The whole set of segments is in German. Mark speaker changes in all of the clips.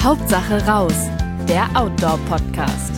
Speaker 1: Hauptsache raus, der Outdoor-Podcast.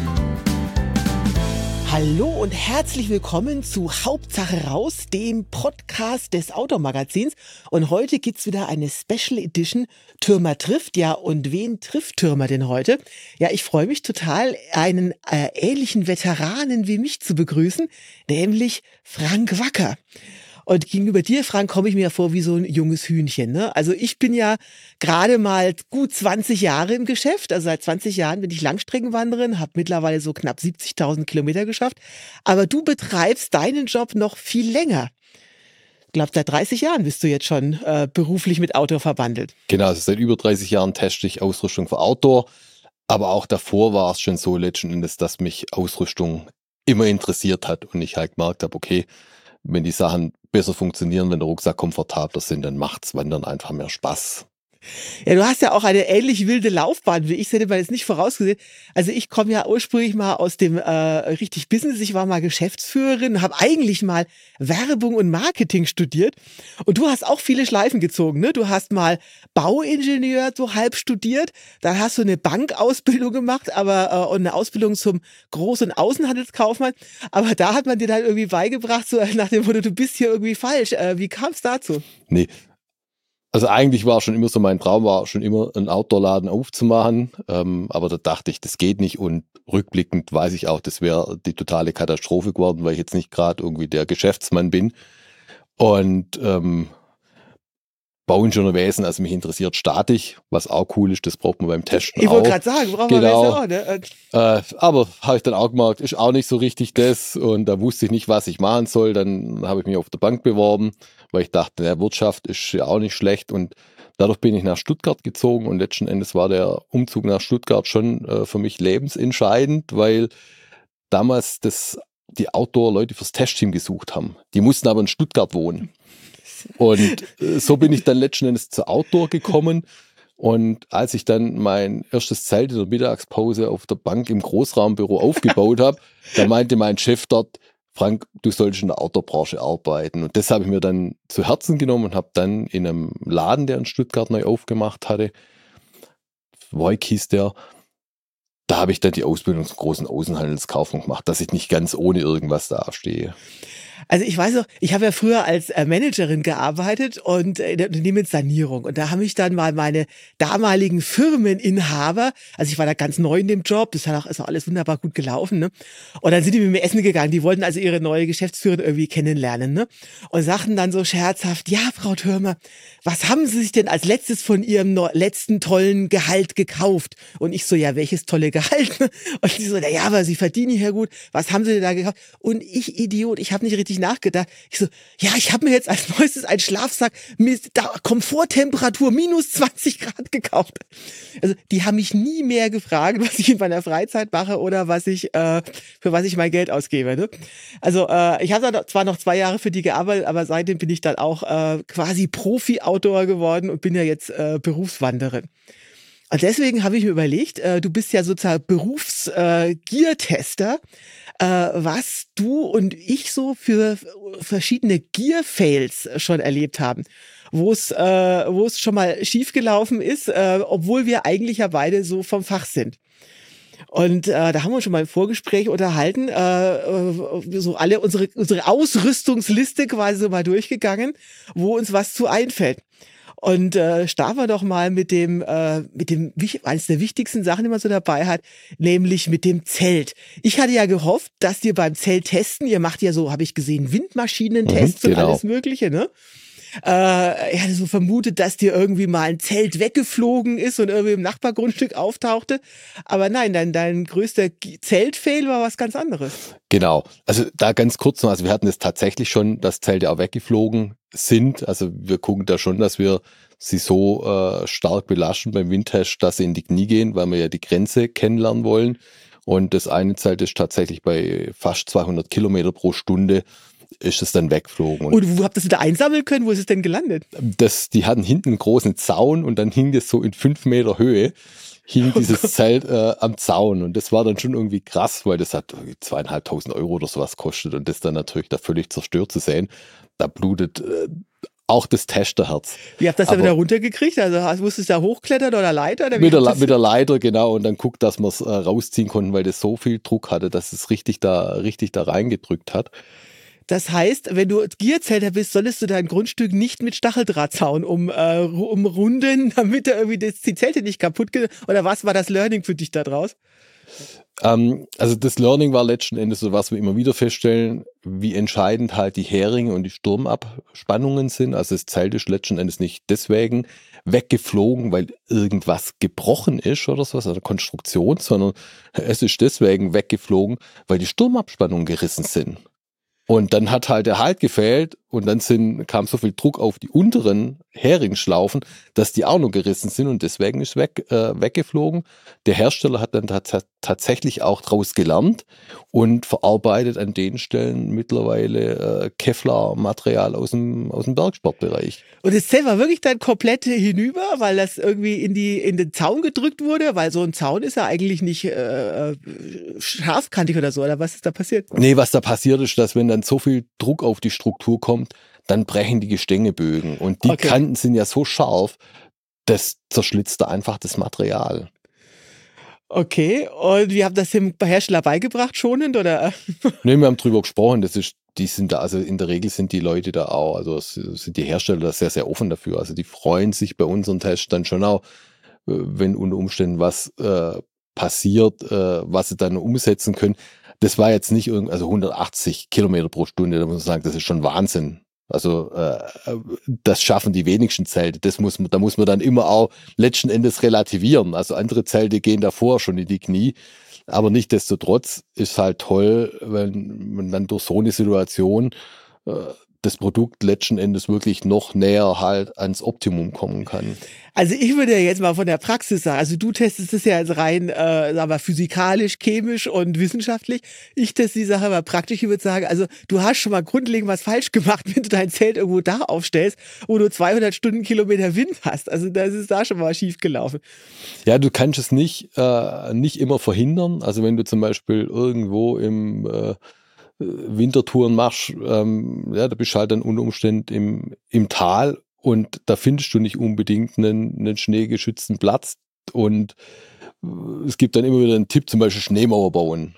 Speaker 2: Hallo und herzlich willkommen zu Hauptsache raus, dem Podcast des Outdoor-Magazins. Und heute gibt's wieder eine Special Edition Türmer trifft. Ja, und wen trifft Türmer denn heute? Ja, ich freue mich total, einen ähnlichen Veteranen wie mich zu begrüßen, nämlich Frank Wacker. Und gegenüber dir, Frank, komme ich mir vor wie so ein junges Hühnchen, ne? Also ich bin ja gerade mal gut 20 Jahre im Geschäft. Also seit 20 Jahren bin ich Langstreckenwanderin, habe mittlerweile so knapp 70.000 Kilometer geschafft. Aber du betreibst deinen Job noch viel länger. Ich glaube, seit 30 Jahren bist du jetzt schon beruflich mit Outdoor verbandelt.
Speaker 3: Genau, also seit über 30 Jahren teste ich Ausrüstung für Outdoor. Aber auch davor war es schon so letzten Endes, dass mich Ausrüstung immer interessiert hat und ich halt gemerkt habe, okay, wenn die Sachen besser funktionieren, wenn der Rucksack komfortabler sind, dann macht's Wandern einfach mehr Spaß.
Speaker 2: Ja, du hast ja auch eine ähnlich wilde Laufbahn wie ich, das hätte man jetzt nicht vorausgesehen. Also ich komme ja ursprünglich mal aus dem richtig Business. Ich war mal Geschäftsführerin, habe eigentlich mal Werbung und Marketing studiert. Und du hast auch viele Schleifen gezogen, ne? Du hast mal Bauingenieur so halb studiert, dann hast du eine Bankausbildung gemacht, aber und eine Ausbildung zum Groß- und Außenhandelskaufmann. Aber da hat man dir dann irgendwie beigebracht, so nach dem Motto, du bist hier irgendwie falsch. Wie kam es dazu?
Speaker 3: Nee, also eigentlich war schon immer so, mein Traum war schon immer, einen Outdoor-Laden aufzumachen, aber da dachte ich, das geht nicht und rückblickend weiß ich auch, das wäre die totale Katastrophe geworden, weil ich jetzt nicht gerade irgendwie der Geschäftsmann bin und Bauingenieurwesen, also mich interessiert Statik, was auch cool ist, das braucht man beim Testen
Speaker 2: Ich
Speaker 3: auch.
Speaker 2: wollte gerade sagen, brauchen wir
Speaker 3: Genau.
Speaker 2: auch, ne?
Speaker 3: Aber habe ich dann auch gemerkt, ist auch nicht so richtig das und da wusste ich nicht, was ich machen soll. Dann habe ich mich auf der Bank beworben, weil ich dachte, der Wirtschaft ist ja auch nicht schlecht und dadurch bin ich nach Stuttgart gezogen und letzten Endes war der Umzug nach Stuttgart schon für mich lebensentscheidend, weil damals die Outdoor-Leute fürs Testteam gesucht haben. Die mussten aber in Stuttgart wohnen. Und so bin ich dann letzten Endes zu Outdoor gekommen. Und als ich dann mein erstes Zelt in der Mittagspause auf der Bank im Großraumbüro aufgebaut habe, da meinte mein Chef dort, Frank, du sollst in der Outdoor-Branche arbeiten. Und das habe ich mir dann zu Herzen genommen und habe dann in einem Laden, der in Stuttgart neu aufgemacht hatte, Voig hieß der, da habe ich dann die Ausbildung zum großen Außenhandelskaufmann gemacht, dass ich nicht ganz ohne irgendwas dastehe.
Speaker 2: Also ich weiß noch, ich habe ja früher als Managerin gearbeitet und in der Unternehmenssanierung. Und da haben mich dann mal meine damaligen Firmeninhaber, also ich war da ganz neu in dem Job, das ist auch alles wunderbar gut gelaufen, ne? Und dann sind die mit mir essen gegangen, die wollten also ihre neue Geschäftsführerin irgendwie kennenlernen, ne? Und sagten dann so scherzhaft, ja, Frau Türmer, was haben Sie sich denn als letztes von Ihrem letzten tollen Gehalt gekauft? Und ich so, ja, welches tolle Gehalt? Und die so, na ja, aber Sie verdienen hier gut, was haben Sie denn da gekauft? Und ich, Idiot, ich habe nicht richtig nachgedacht. Ich so, ja, ich habe mir jetzt als neuestes einen Schlafsack mit Komforttemperatur minus 20 Grad gekauft. Also die haben mich nie mehr gefragt, was ich in meiner Freizeit mache oder für was ich mein Geld ausgebe. Ne? Also ich habe da zwar noch 2 Jahre für die gearbeitet, aber seitdem bin ich dann auch quasi Profi-Outdoor geworden und bin ja jetzt Berufswanderin. Und deswegen habe ich mir überlegt, du bist ja sozusagen Berufs-Gear-Tester, was du und ich so für verschiedene Gear-Fails schon erlebt haben, wo es schon mal schiefgelaufen ist, obwohl wir eigentlich ja beide so vom Fach sind. Und da haben wir uns schon mal im Vorgespräch unterhalten, so alle unsere Ausrüstungsliste quasi so mal durchgegangen, wo uns was zu einfällt. Und starten wir doch mal mit dem eines der wichtigsten Sachen, die man so dabei hat, nämlich mit dem Zelt. Ich hatte ja gehofft, dass ihr beim Zelttesten, ihr macht ja so, habe ich gesehen, Windmaschinentests und alles Mögliche, ne? Ich hatte so vermutet, dass dir irgendwie mal ein Zelt weggeflogen ist und irgendwie im Nachbargrundstück auftauchte. Aber nein, dein größter Zeltfail war was ganz anderes.
Speaker 3: Genau. Also da ganz kurz noch, also wir hatten es tatsächlich schon, dass Zelte auch weggeflogen sind. Also wir gucken da schon, dass wir sie so stark belasten beim Windtest, dass sie in die Knie gehen, weil wir ja die Grenze kennenlernen wollen. Und das eine Zelt ist tatsächlich bei fast 200 Kilometer pro Stunde ist es dann weggeflogen.
Speaker 2: Und wo habt ihr es wieder einsammeln können? Wo ist es denn gelandet?
Speaker 3: Die hatten hinten einen großen Zaun und dann hing das so in 5 Meter Höhe, hing dieses Zelt am Zaun. Und das war dann schon irgendwie krass, weil das hat 2.500 € oder sowas kostet und das dann natürlich da völlig zerstört zu sehen. Da blutet auch das Testerherz.
Speaker 2: Wie habt ihr das dann wieder runtergekriegt? Also musstest du da hochklettern oder Leiter? Oder
Speaker 3: mit der Leiter, genau, und dann guckt, dass wir es rausziehen konnten, weil das so viel Druck hatte, dass es richtig da reingedrückt hat.
Speaker 2: Das heißt, wenn du Gierzelter bist, solltest du dein Grundstück nicht mit Stacheldrahtzaun umrunden, damit da irgendwie die Zelte nicht kaputt gehen. Oder was war das Learning für dich da draus?
Speaker 3: Also das Learning war letzten Endes so, was wir immer wieder feststellen, wie entscheidend halt die Heringe und die Sturmabspannungen sind. Also das Zelt ist letzten Endes nicht deswegen weggeflogen, weil irgendwas gebrochen ist oder so, also eine Konstruktion, sondern es ist deswegen weggeflogen, weil die Sturmabspannungen gerissen sind. Und dann hat halt der Halt gefehlt und dann kam so viel Druck auf die unteren Heringsschlaufen, dass die auch noch gerissen sind und deswegen ist weggeflogen. Der Hersteller hat dann tatsächlich auch daraus gelernt und verarbeitet an den Stellen mittlerweile Kevlar-Material aus dem Bergsportbereich.
Speaker 2: Und das Zelt war wirklich dann komplett hinüber, weil das irgendwie in den Zaun gedrückt wurde? Weil so ein Zaun ist ja eigentlich nicht scharfkantig oder so, oder was ist da passiert?
Speaker 3: Nee, was da passiert ist, dass wenn dann so viel Druck auf die Struktur kommt, dann brechen die Gestängebögen. Und die Kanten sind ja so scharf, das zerschlitzt da einfach das Material.
Speaker 2: Okay, und wie habt ihr das dem Hersteller beigebracht, schonend, oder?
Speaker 3: Nee, wir haben drüber gesprochen, die sind da, also in der Regel sind die Leute da auch, also sind die Hersteller da sehr, sehr offen dafür. Also die freuen sich bei unseren Tests dann schon auch, wenn unter Umständen was passiert, was sie dann umsetzen können. Das war jetzt nicht 180 Kilometer pro Stunde, da muss man sagen, das ist schon Wahnsinn. Also das schaffen die wenigsten Zelte. Da muss man dann immer auch letzten Endes relativieren. Also andere Zelte gehen davor schon in die Knie. Aber nichtsdestotrotz ist halt toll, wenn man dann durch so eine Situation das Produkt letzten Endes wirklich noch näher halt ans Optimum kommen kann.
Speaker 2: Also ich würde ja jetzt mal von der Praxis sagen, also du testest es ja jetzt rein, sagen wir, physikalisch, chemisch und wissenschaftlich. Ich teste die Sache aber praktisch. Ich würde sagen, also du hast schon mal grundlegend was falsch gemacht, wenn du dein Zelt irgendwo da aufstellst, wo du 200 Stundenkilometer Wind hast. Also das ist da schon mal schief gelaufen. Ja,
Speaker 3: du kannst es nicht immer verhindern. Also wenn du zum Beispiel irgendwo im Wintertouren machst, da bist du halt dann unter Umständen im Tal und da findest du nicht unbedingt einen schneegeschützten Platz und es gibt dann immer wieder einen Tipp, zum Beispiel Schneemauer bauen.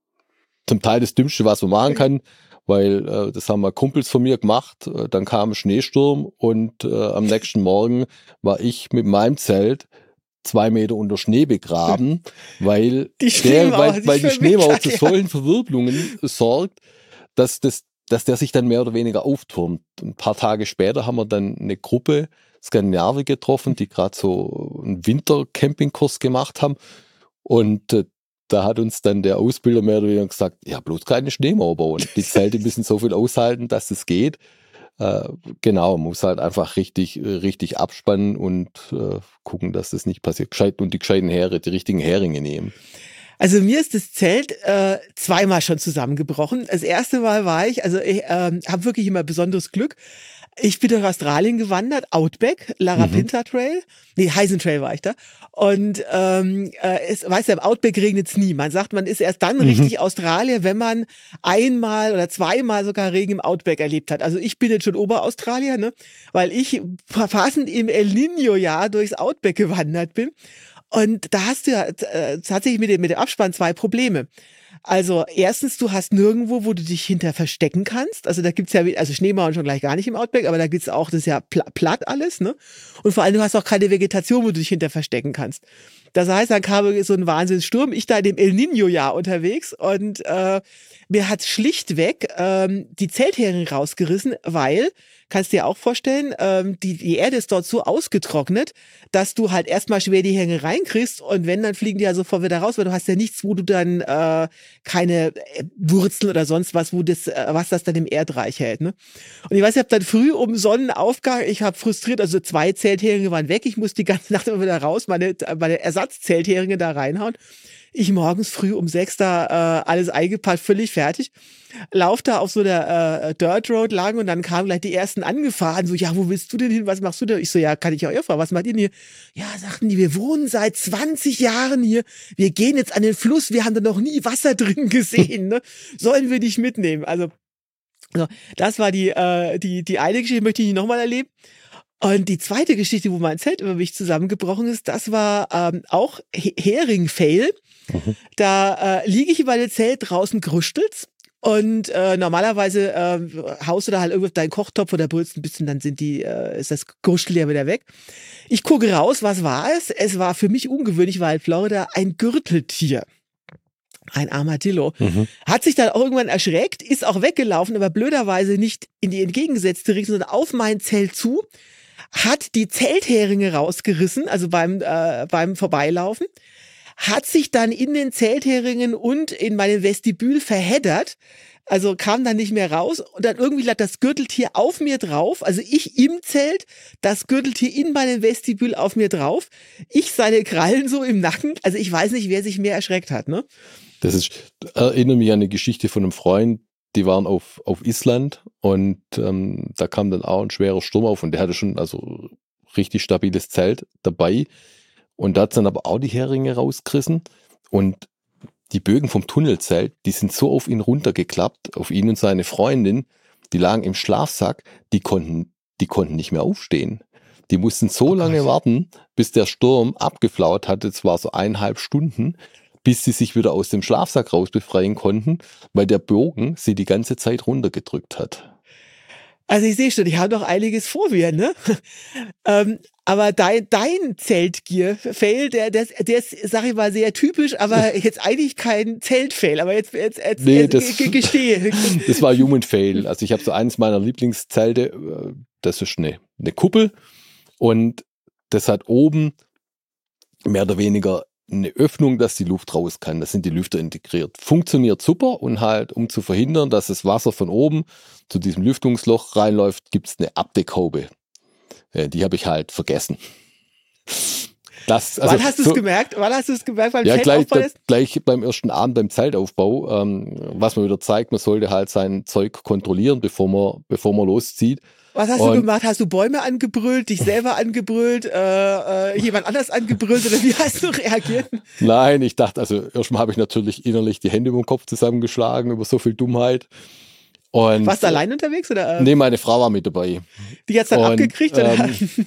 Speaker 3: Zum Teil das Dümmste, was man machen kann, weil das haben mal Kumpels von mir gemacht, dann kam ein Schneesturm und am nächsten Morgen war ich mit meinem Zelt 2 Meter unter Schnee begraben, weil die Schneemauer zu solchen Verwirbelungen sorgt, dass der sich dann mehr oder weniger aufturmt. Ein paar Tage später haben wir dann eine Gruppe Skandinavier getroffen, die gerade so einen Wintercampingkurs gemacht haben. Und da hat uns dann der Ausbilder mehr oder weniger gesagt, ja, bloß keine Schneemauer bauen. Die Zelte müssen so viel aushalten, dass es geht. Genau, man muss halt einfach richtig abspannen und gucken, dass das nicht passiert. Die gescheiten die richtigen Heringe nehmen.
Speaker 2: Also mir ist das Zelt zweimal schon zusammengebrochen. Das erste Mal war ich habe wirklich immer besonderes Glück. Ich bin durch Australien gewandert, Outback, Larapinta Trail, Heisen Trail war ich da. Und weißt du, im Outback regnet es nie. Man sagt, man ist erst dann richtig Australier, wenn man einmal oder zweimal sogar Regen im Outback erlebt hat. Also ich bin jetzt schon Oberaustralier, ne, weil ich passend im El Niño-Jahr durchs Outback gewandert bin. Und da hast du ja tatsächlich mit dem Abspann 2 Probleme. Also erstens, du hast nirgendwo, wo du dich hinter verstecken kannst. Also da gibt's ja, also Schneemauern schon gleich gar nicht im Outback, aber da gibt's auch, das ist ja platt alles, ne? Und vor allem, du hast auch keine Vegetation, wo du dich hinter verstecken kannst. Das heißt, dann kam so ein Wahnsinnssturm. Ich da in dem El Niño-Jahr unterwegs und mir hat schlichtweg die Zeltheringe rausgerissen, weil, kannst dir auch vorstellen, die Erde ist dort so ausgetrocknet, dass du halt erstmal schwer die Hänge reinkriegst und wenn, dann fliegen die ja sofort wieder raus, weil du hast ja nichts, wo du dann keine Wurzeln oder sonst was, was das dann im Erdreich hält, ne? Und ich weiß, ich habe dann früh um Sonnenaufgang, ich habe frustriert, also 2 Zeltheringe waren weg, ich musste die ganze Nacht immer wieder raus, meine Ersatzzeltheringe da reinhauen. Ich morgens früh um 6 da alles eingepackt, völlig fertig. Lauf da auf so der Dirt Road lang und dann kamen gleich die ersten angefahren. So, ja, wo willst du denn hin? Was machst du denn? Ich so, ja, kann ich auch fahren. Was macht ihr denn hier? Ja, sagten die, wir wohnen seit 20 Jahren hier. Wir gehen jetzt an den Fluss. Wir haben da noch nie Wasser drin gesehen. Ne? Sollen wir dich mitnehmen? Also So, das war die eine Geschichte, möchte ich nicht nochmal erleben. Und die zweite Geschichte, wo mein Zelt über mich zusammengebrochen ist, das war auch Hering-Fail.
Speaker 3: Mhm.
Speaker 2: Da liege ich über dem Zelt, draußen krustelt's. Und normalerweise haust du da halt irgendwie auf deinen Kochtopf oder brüllst ein bisschen, dann ist das Kruschel ja wieder weg. Ich gucke raus, was war es? Es war für mich ungewöhnlich, weil in Florida ein Gürteltier. Ein Armadillo.
Speaker 3: Mhm.
Speaker 2: Hat sich dann auch irgendwann erschreckt, ist auch weggelaufen, aber blöderweise nicht in die entgegengesetzte Richtung, sondern auf mein Zelt zu, hat die Zeltheringe rausgerissen, also beim Vorbeilaufen, hat sich dann in den Zeltheringen und in meinem Vestibül verheddert, also kam dann nicht mehr raus und dann irgendwie lag das Gürteltier auf mir drauf, also ich im Zelt, das Gürteltier in meinem Vestibül auf mir drauf, ich seine Krallen so im Nacken, also ich weiß nicht, wer sich mehr erschreckt hat, ne?
Speaker 3: Erinnere mich an eine Geschichte von einem Freund, die waren auf Island und da kam dann auch ein schwerer Sturm auf und der hatte schon also richtig stabiles Zelt dabei und da hat dann aber auch die Heringe rausgerissen und die Bögen vom Tunnelzelt, die sind so auf ihn runtergeklappt, auf ihn und seine Freundin, die lagen im Schlafsack, die konnten nicht mehr aufstehen. Die mussten so lange warten, bis der Sturm abgeflaut hatte, es war so 1,5 Stunden, bis sie sich wieder aus dem Schlafsack raus befreien konnten, weil der Bogen sie die ganze Zeit runtergedrückt hat.
Speaker 2: Also ich sehe schon, ich habe noch einiges vor mir, ne? Aber dein Zeltgear-Fail, der ist, sag ich mal, sehr typisch, aber jetzt eigentlich kein Zelt-Fail. Aber jetzt gestehe.
Speaker 3: Das war Human Fail. Also ich habe so eines meiner Lieblingszelte, das ist eine Kuppel und das hat oben mehr oder weniger eine Öffnung, dass die Luft raus kann. Das sind die Lüfter integriert. Funktioniert super und halt, um zu verhindern, dass das Wasser von oben zu diesem Lüftungsloch reinläuft, gibt es eine Abdeckhaube. Die habe ich halt vergessen.
Speaker 2: Wann hast du es gemerkt? Wann hast du es gemerkt beim
Speaker 3: Zeltaufbau? Gleich beim ersten Abend beim Zeltaufbau, was man wieder zeigt, man sollte halt sein Zeug kontrollieren, bevor man loszieht.
Speaker 2: Was hast du gemacht? Hast du Bäume angebrüllt, dich selber angebrüllt, jemand anders angebrüllt oder wie hast du reagiert?
Speaker 3: Nein, ich dachte, also erstmal habe ich natürlich innerlich die Hände über den Kopf zusammengeschlagen über so viel Dummheit. Und
Speaker 2: warst du allein unterwegs? Oder?
Speaker 3: Nee, meine Frau war mit dabei.
Speaker 2: Die hat's dann abgekriegt? Oder?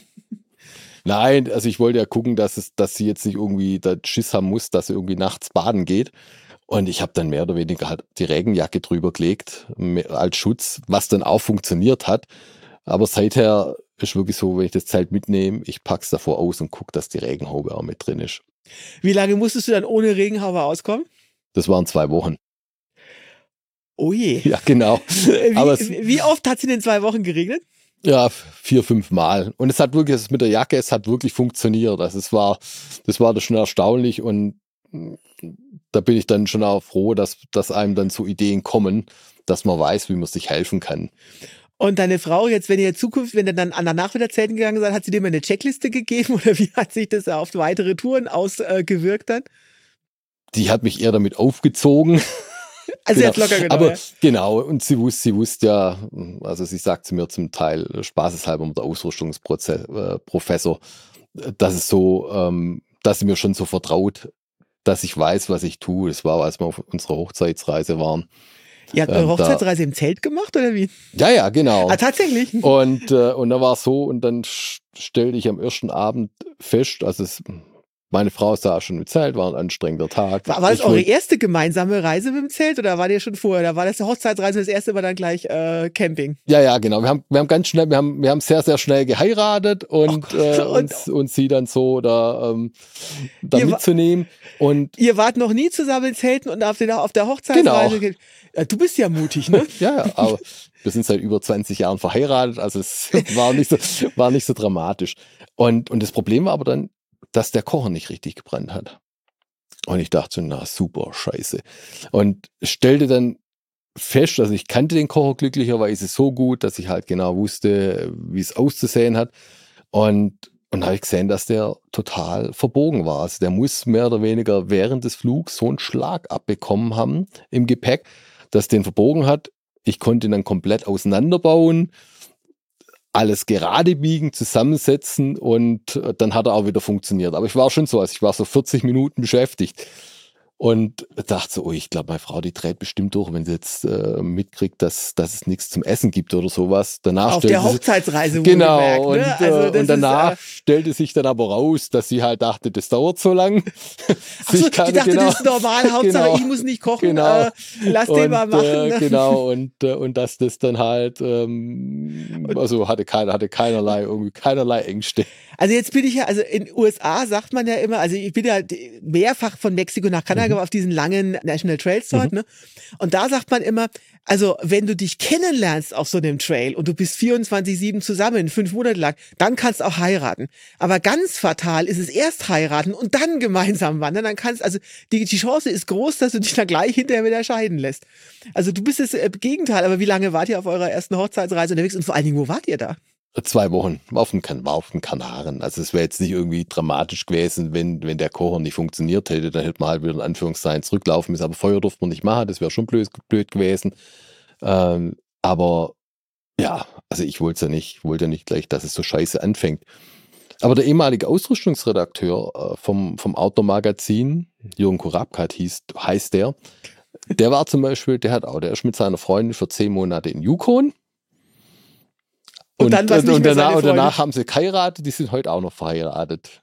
Speaker 3: Nein, also ich wollte ja gucken, dass sie jetzt nicht irgendwie da Schiss haben muss, dass sie irgendwie nachts baden geht. Und ich habe dann mehr oder weniger halt die Regenjacke drüber gelegt als Schutz, was dann auch funktioniert hat. Aber seither ist wirklich so, wenn ich das Zelt mitnehme, ich pack's davor aus und gucke, dass die Regenhaube auch mit drin ist.
Speaker 2: Wie lange musstest du dann ohne Regenhaube auskommen?
Speaker 3: Das waren 2 Wochen.
Speaker 2: Oh je.
Speaker 3: Ja, genau.
Speaker 2: Wie oft hat es in den 2 Wochen geregnet?
Speaker 3: Ja, 4, 5 Mal. Und es hat wirklich, mit der Jacke, es hat wirklich funktioniert. Also das war schon erstaunlich und da bin ich dann schon auch froh, dass einem dann so Ideen kommen, dass man weiß, wie man sich helfen kann.
Speaker 2: Und deine Frau jetzt, wenn ihr dann danach wieder zelten gegangen seid, hat sie dir mal eine Checkliste gegeben oder wie hat sich das auf weitere Touren ausgewirkt dann?
Speaker 3: Die hat mich eher damit aufgezogen.
Speaker 2: Also genau. Jetzt locker genommen.
Speaker 3: Aber genau, und sie wusste ja, also sie sagt zu mir zum Teil spaßeshalber mit der Ausrüstungsprofessor, dass es so, dass sie mir schon so vertraut, dass ich weiß, was ich tue. Das war, als wir auf unserer Hochzeitsreise waren.
Speaker 2: Ihr habt eure Hochzeitsreise im Zelt gemacht oder wie?
Speaker 3: Ja, genau.
Speaker 2: Ah, tatsächlich?
Speaker 3: Und da war es so und dann stellte ich am ersten Abend fest, also meine Frau saß schon im Zelt, war ein anstrengender Tag.
Speaker 2: War das eure erste gemeinsame Reise mit dem Zelt oder war die schon vorher? Da war das die Hochzeitsreise, das erste war dann gleich Camping.
Speaker 3: Ja, genau. Wir haben ganz schnell, wir haben sehr, sehr schnell geheiratet und sie dann so da mitzunehmen. Und
Speaker 2: ihr wart noch nie zusammen in Zelten und auf der Hochzeitsreise.
Speaker 3: Genau.
Speaker 2: Du bist ja mutig, ne?
Speaker 3: Ja, aber wir sind seit über 20 Jahren verheiratet, also es war nicht so dramatisch. Und das Problem war aber dann, dass der Kocher nicht richtig gebrannt hat. Und ich dachte so, na super, scheiße. Und stellte dann fest, also ich kannte den Kocher glücklicherweise so gut, dass ich halt genau wusste, wie es auszusehen hat. Und habe ich gesehen, dass der total verbogen war. Also der muss mehr oder weniger während des Flugs so einen Schlag abbekommen haben im Gepäck, dass den verbogen hat. Ich konnte ihn dann komplett auseinanderbauen, alles gerade biegen, zusammensetzen und dann hat er auch wieder funktioniert. Aber ich war schon so, also ich war so 40 Minuten beschäftigt. Und dachte so, ich glaube, meine Frau, die dreht bestimmt durch, wenn sie jetzt mitkriegt, dass es nichts zum Essen gibt oder sowas. Danach
Speaker 2: Auf der Hochzeitsreise
Speaker 3: genau,
Speaker 2: wohlgemerkt, ne? Also
Speaker 3: und danach stellte sich dann aber raus, dass sie halt dachte, das dauert so lang.
Speaker 2: Achso, ich dachte, das ist normal, Hauptsache ich muss nicht kochen, lass den mal machen. Ne?
Speaker 3: Genau, und dass das dann halt, also hatte keinerlei Ängste.
Speaker 2: Also jetzt bin ich ja, also in den USA sagt man ja immer, also ich bin ja mehrfach von Mexiko nach Kanada auf diesen langen National Trails dort, ne? Und da sagt man immer, also wenn du dich kennenlernst auf so einem Trail und du bist 24/7 zusammen, 5 Monate lang, dann kannst du auch heiraten. Aber ganz fatal ist es erst heiraten und dann gemeinsam wandern. Dann kannst, also die Chance ist groß, dass du dich dann gleich hinterher wieder scheiden lässt. Also du bist das Gegenteil, aber wie lange wart ihr auf eurer ersten Hochzeitsreise unterwegs und vor allen Dingen, wo wart ihr da?
Speaker 3: 2 Wochen auf den Kanaren. Also es wäre jetzt nicht irgendwie dramatisch gewesen, wenn der Kocher nicht funktioniert hätte, dann hätte man halt wieder in Anführungszeichen zurücklaufen müssen. Aber Feuer durfte man nicht machen, das wäre schon blöd gewesen. Aber ja, also ich wollte ja nicht gleich, dass es so scheiße anfängt. Aber der ehemalige Ausrüstungsredakteur vom Outdoor-Magazin, Jürgen Kurabkat heißt der war zum Beispiel, der ist mit seiner Freundin für 10 Monate in Yukon. Und danach haben sie geheiratet, die sind heute auch noch verheiratet.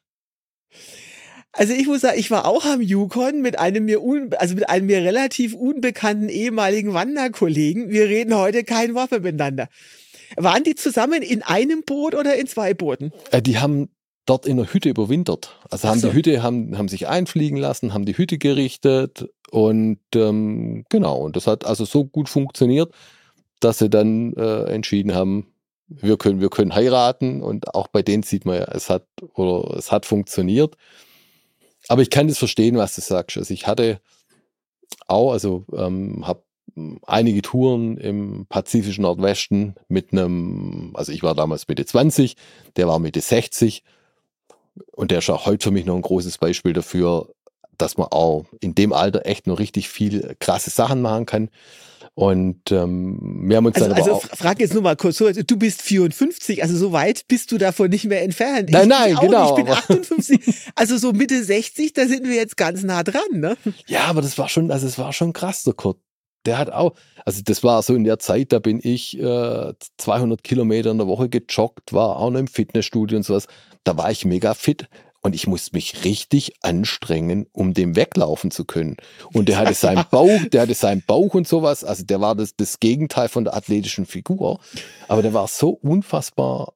Speaker 2: Also ich muss sagen, ich war auch am Yukon mit einem mir relativ unbekannten ehemaligen Wanderkollegen. Wir reden heute kein Wort mehr miteinander. Waren die zusammen in einem Boot oder in 2 Booten?
Speaker 3: Die haben dort in der Hütte überwintert. Also haben sich einfliegen lassen, haben die Hütte gerichtet und genau. Und das hat also so gut funktioniert, dass sie dann entschieden haben, wir können heiraten, und auch bei denen sieht man ja, es hat funktioniert. Aber ich kann das verstehen, was du sagst. Also ich hatte auch, habe einige Touren im pazifischen Nordwesten also ich war damals Mitte 20, der war Mitte 60, und der ist auch heute für mich noch ein großes Beispiel dafür, dass man auch in dem Alter echt noch richtig viel krasse Sachen machen kann. Und wir haben uns dann aber auch...
Speaker 2: frag jetzt nur mal kurz, du bist 54, also so weit bist du davon nicht mehr entfernt.
Speaker 3: Nein, genau.
Speaker 2: Ich bin 58, also so Mitte 60, da sind wir jetzt ganz nah dran, ne?
Speaker 3: Ja, aber es war schon krass, der Kurt. Der hat auch, also das war so in der Zeit, da bin ich 200 Kilometer in der Woche gejoggt, war auch noch im Fitnessstudio und sowas. Da war ich mega fit. Und ich musste mich richtig anstrengen, um dem weglaufen zu können. Und der hatte seinen Bauch und sowas. Also der war das Gegenteil von der athletischen Figur. Aber der war so unfassbar